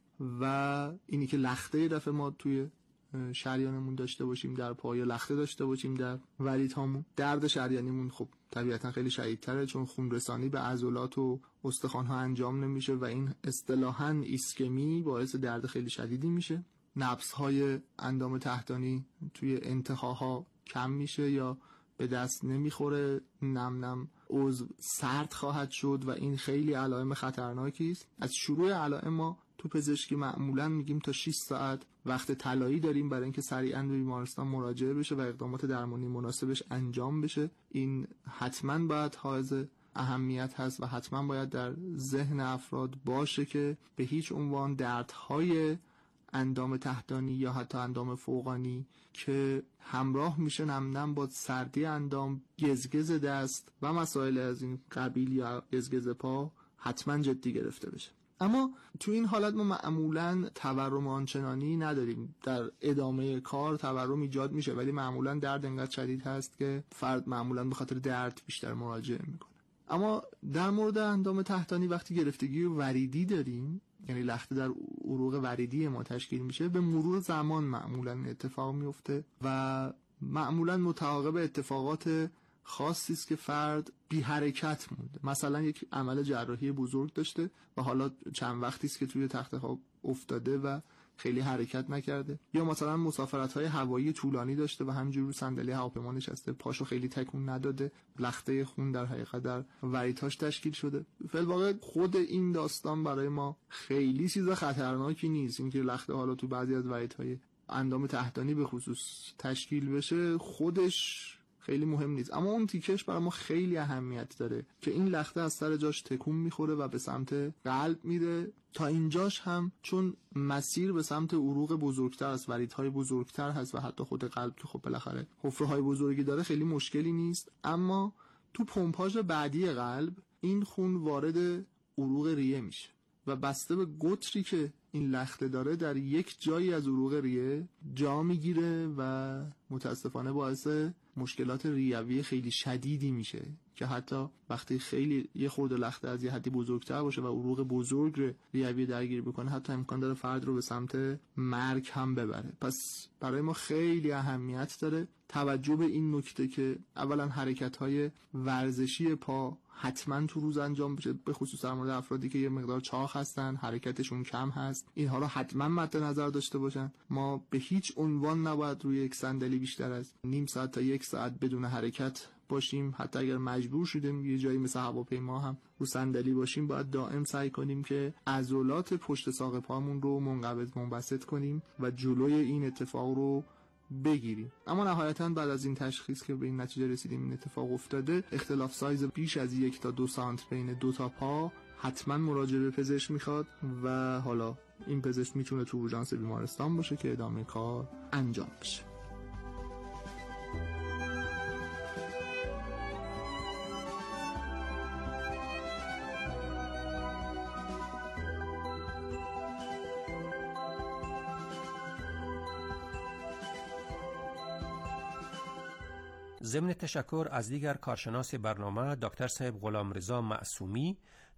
و اینی که لخته دفعه ما توی شریانمون داشته باشیم، در پای لخته داشته باشیم، در وریدهامون. درد شریانیمون خب طبیعتا خیلی شدیدتره چون خون رسانی به عضلات و استخوان‌ها انجام نمیشه و این اصطلاحاً ایسکمی باعث درد خیلی شدیدی میشه. نبض‌های اندام تحتانی توی انتهاها کم میشه یا به دست نمیخوره، نم نم عضو سرد خواهد شد و این خیلی علائم خطرناکی است. از شروع علائم ما تو پزشکی معمولا میگیم تا شش ساعت وقت طلایی داریم برای اینکه سریعاً به بیمارستان مراجعه بشه و اقدامات درمانی مناسبش انجام بشه. این حتما باید حائز اهمیت هست و حتما باید در ذهن افراد باشه که به هیچ عنوان دردهای اندام تحتانی یا حتی اندام فوقانی که همراه میشه نم نم با سردی اندام، گزگز دست و مسائل از این قبیل یا گزگز پا حتما جدی گرفته بشه. اما تو این حالت ما معمولاً تورم آنچنانی نداریم. در ادامه کار تورم ایجاد میشه ولی معمولاً درد انقدر شدید هست که فرد معمولاً به خاطر درد بیشتر مراجعه میکنه. اما در مورد اندام تحتانی وقتی گرفتگی وریدی داریم، یعنی لخته در عروق وریدی ما تشکیل میشه، به مرور زمان معمولاً اتفاق میفته و معمولاً متعاقب اتفاقات خاصی است که فرد بی حرکت مونده. مثلا یک عمل جراحی بزرگ داشته و حالا چند وقتی است که توی تخت خواب افتاده و خیلی حرکت نکرده، یا مثلا مسافرت‌های هوایی طولانی داشته و همینجوری رو صندلی هواپیما نشسته، پاشو خیلی تکون نداده، لخته خون در حقیقت در وریدهاش تشکیل شده. فی الواقع خود این داستان برای ما خیلی چیز خطرناکی نیست. اینکه لخته حالا تو بعضی از وریدهای اندام تحتانی به خصوص تشکیل بشه خودش خیلی مهم نیست، اما اون تیکش برای ما خیلی اهمیت داره که این لخته از سر جاش تکون میخوره و به سمت قلب میره. تا اینجاش هم چون مسیر به سمت عروق بزرگتر است، وریدهای بزرگتر هست و حتی خود قلب که خب بالاخره حفره‌های بزرگی داره خیلی مشکلی نیست. اما تو پمپاژ بعدی قلب این خون وارد عروق ریه میشه و بسته به قطری که این لخته داره در یک جایی از عروق ریه جا میگیره و متاسفانه باعث مشکلات ریوی خیلی شدیدی میشه که حتی وقتی خیلی یه خورده لخته از یه حدی بزرگتر باشه و عروق بزرگ ریوی درگیر بکنه حتی امکان داره فرد رو به سمت مرگ هم ببره. پس برای ما خیلی اهمیت داره توجه به این نکته که اولا حرکت‌های ورزشی پا حتما تو روز انجام بشه، به خصوص در مورد افرادی که یه مقدار چاق هستن، حرکتشون کم هست، اینها رو حتما مد نظر داشته باشن. ما به هیچ عنوان نباید روی یک صندلی بیشتر از نیم ساعت تا یک ساعت بدون حرکت باشیم. حتی اگر مجبور شدیم یه جایی مثل هواپیما هم رو صندلی باشیم باید دائم سعی کنیم که عضلات پشت ساق پامون رو منقبض منبسط کنیم و جلوی این اتفاق رو بگیریم. اما نهایتاً بعد از این تشخیص که به این نتیجه رسیدیم این اتفاق افتاده، اختلاف سایز بیش از یک تا دو سانت بین دو تا پا حتما مراجعه به پزشک میخواد و حالا این پزشک میتونه تو اورژانس بیمارستان باشه که ادامه کار انجام بشه. ضمن تشکر از دیگر کارشناس برنامه دکتر صاحب غلامرضا معصومی،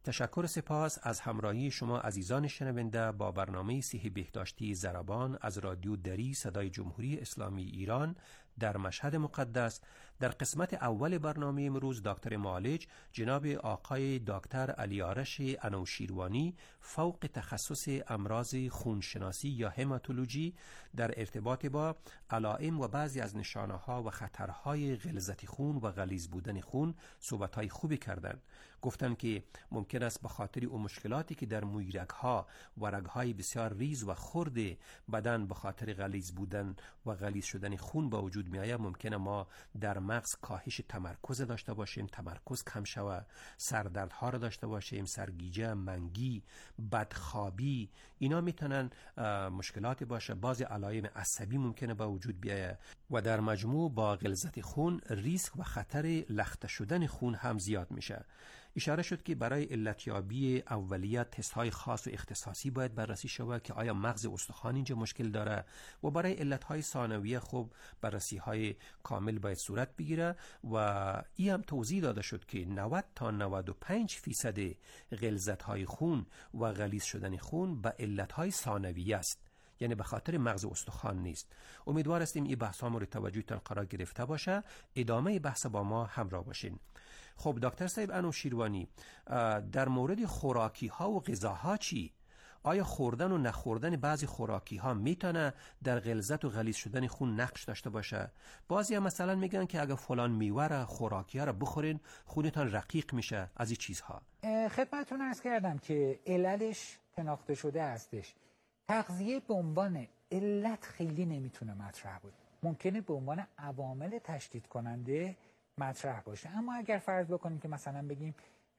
تشکر سپاس از همراهی شما عزیزان شنونده با برنامه صحی بهداشتی ضربان از رادیو دری صدای جمهوری اسلامی ایران در مشهد مقدس. در قسمت اول برنامه امروز دکتر معالج جناب آقای دکتر علیارش انوشیروانی فوق تخصص امراض خونشناسی یا هماتولوژی در ارتباط با علائم و بعضی از نشانه‌ها و خطرهای غلظت خون و غلیظ بودن خون صحبت‌های خوبی کردند. گفتند که ممکن است به خاطر اون مشکلاتی که در مویرگ‌ها و رگ‌های بسیار ریز و خرد بدن به خاطر غلیظ بودن و غلیظ شدن خون با وجود می‌آید، ممکنه ما در مغز کاهش تمرکز داشته باشیم، تمرکز کم شود، سردردها را داشته باشیم، سرگیجه، منگی، بدخوابی، اینا میتونن مشکلات باشه. بعضی علائم عصبی ممکنه با وجود بیاید و در مجموع با غلظت خون ریسک و خطر لخته شدن خون هم زیاد میشه. اشاره شد که برای علتیابی اولیت تست‌های خاص و اختصاصی باید بررسی شود که آیا مغز استخوان اینجا مشکل داره و برای علت‌های ثانویه خب بررسی‌های کامل باید صورت بگیره و این هم توضیح داده شد که نود تا نود و پنج فیصد غلظت‌های خون و غلیظ شدن خون به علت‌های ثانویه است، یعنی به خاطر مغز استخوان نیست. امیدوار هستیم این بحث ها مورد توجهتان قرار گرفته باشه. ادامه بحث با ما همراه باشین. خب دکتر صاحب انوشیروانی، در مورد خوراکی ها و غذاها چی؟ آیا خوردن و نخوردن بعضی خوراکی ها میتونه در غلظت و غلیظ شدن خون نقش داشته باشه؟ بعضی هم مثلا میگن که اگه فلان میوه را خوراکی ها را بخورین خونتان رقیق میشه. از این چیزها خدمتتون عرض کردم که عللش شناخته شده هستش. تغذیه به عنوان علت خیلی نمیتونه مطرح بود، ممکنه به عنوان عوامل تشدید کننده مطرح باشه. اما اگر فرض بکنیم که مثلا بگیم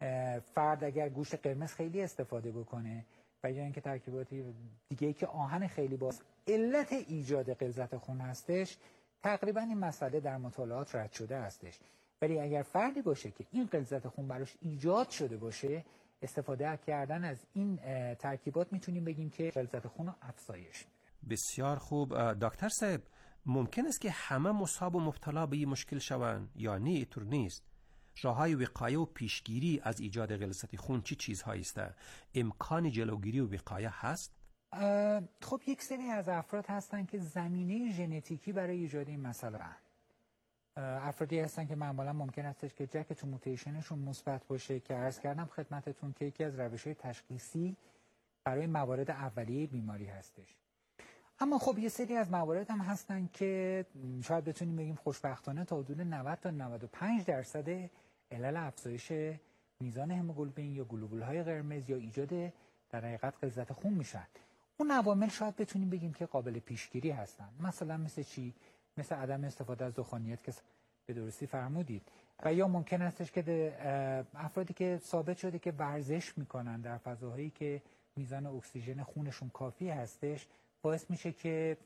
فرد اگر گوشت قرمز خیلی استفاده بکنه و یا اینکه ترکیباتی دیگه ای که آهن خیلی باز علت ایجاد غلظت خون هستش، تقریبا این مسئله در مطالعات رد شده هستش. ولی اگر فردی باشه که این غلظت خون براش ایجاد شده باشه، استفاده کردن از این ترکیبات میتونیم بگیم که غلظت خون رو افزایش میده. بسیار خوب. دکتر صاحب، ممکن است که همه مصاب و مبتلا به این مشکل شوند یا نه؟ اینطور نیست. راههای وقایه و پیشگیری از ایجاد غلظت خون چی چیزهایی است؟ امکان جلوگیری و وقایه هست؟ خب یک سری از افراد هستن که زمینه ژنتیکی برای ایجاد این مسئله هست. افرادی هستن که معمولا ممکن است که جک تو موتیشنشون مثبت باشه که عرض کردم خدمتتون که یکی از روش‌های تشخیصی برای موارد اولیه بیماری هستش. اما خب یه سری از موارد هم هستن که شاید بتونیم بگیم خوشبختانه تا حدود نود تا نود و پنج درصد علل افزایش میزان هموگلوبین یا گلوبول‌های قرمز یا ایجاد در حقیقت غلظت خون میشن. اون عوامل شاید بتونیم بگیم که قابل پیشگیری هستن. مثلا مثل چی؟ مثل عدم استفاده از دخانیات که به درستی فرمودید، و یا ممکن استش که افرادی که ثابت شده که ورزش میکنن در فضاهایی که میزان اکسیژن خونشون کافی هستش، باعث میشه که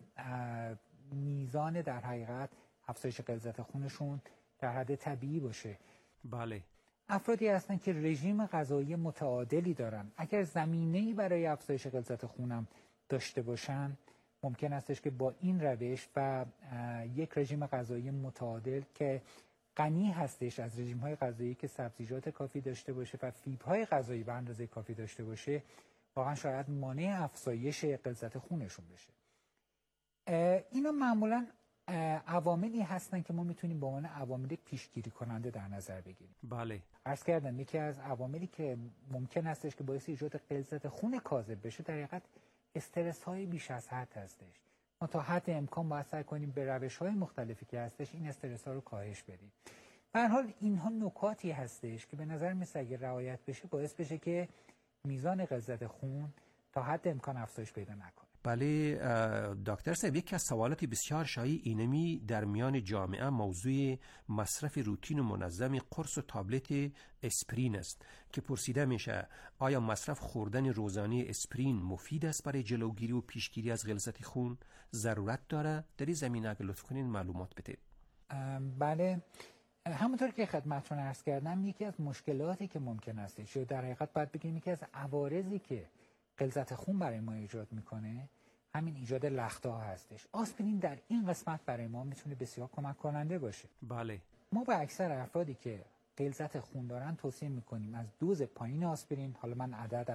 میزان در حقیقت افزایش غلظت خونشون در حد طبیعی باشه. بله. افرادی هستن که رژیم غذایی متعادلی دارن، اگر زمینه‌ای برای افزایش غلظت خونم داشته باشن، ممکن استش که با این روش و یک رژیم غذایی متعادل که غنی هستش از رژیم‌های غذایی که سبزیجات کافی داشته باشه و فیبرهای غذایی به اندازه کافی داشته باشه، واقعا شاید مانع افزایش غلظت خونشون بشه. اینا معمولاً عواملی هستن که ما میتونیم به عنوان عوامل پیشگیری کننده در نظر بگیریم. بله. عرض کردم یکی از عواملی که ممکن هستش که باعث ایجاد غلظت خون کاذب بشه در حقیقت استرس های بیش از حد هستش. ما تا حد امکان باید سعی کنیم به روش های مختلفی که هستش این استرس ها رو کاهش بدیم. به هر حال اینها نکاتی هستش که به نظر میاد اگه رعایت بشه باعث بشه که میزان غلظت خون تا حد امکان افزایش پیدا نکنه. بله دکتر صاحب، یکی از سوالات بسیار شایع اینمی در میان جامعه موضوع مصرف روتین و منظم قرص و تابلت اسپرین است که پرسیده میشه آیا مصرف خوردن روزانه اسپرین مفید است برای جلوگیری و پیشگیری از غلظت خون؟ ضرورت داره؟ در این زمینه اگه لطف کنین معلومات بدید. بله، همونطور که خدمتتون عرض کردم یکی از مشکلاتی که ممکن است یا در حقیقت باید بگیم یکی از عوارضی که غلظت خون برای ما ایجاد میکنه همین ایجاد لخته ها هستش. آسپرین در این قسمت برای ما میتونه بسیار کمک کننده باشه. بله. ما با اکثر افرادی که غلظت خون دارن توصیه میکنیم از دوز پایین آسپرین، حالا من عدد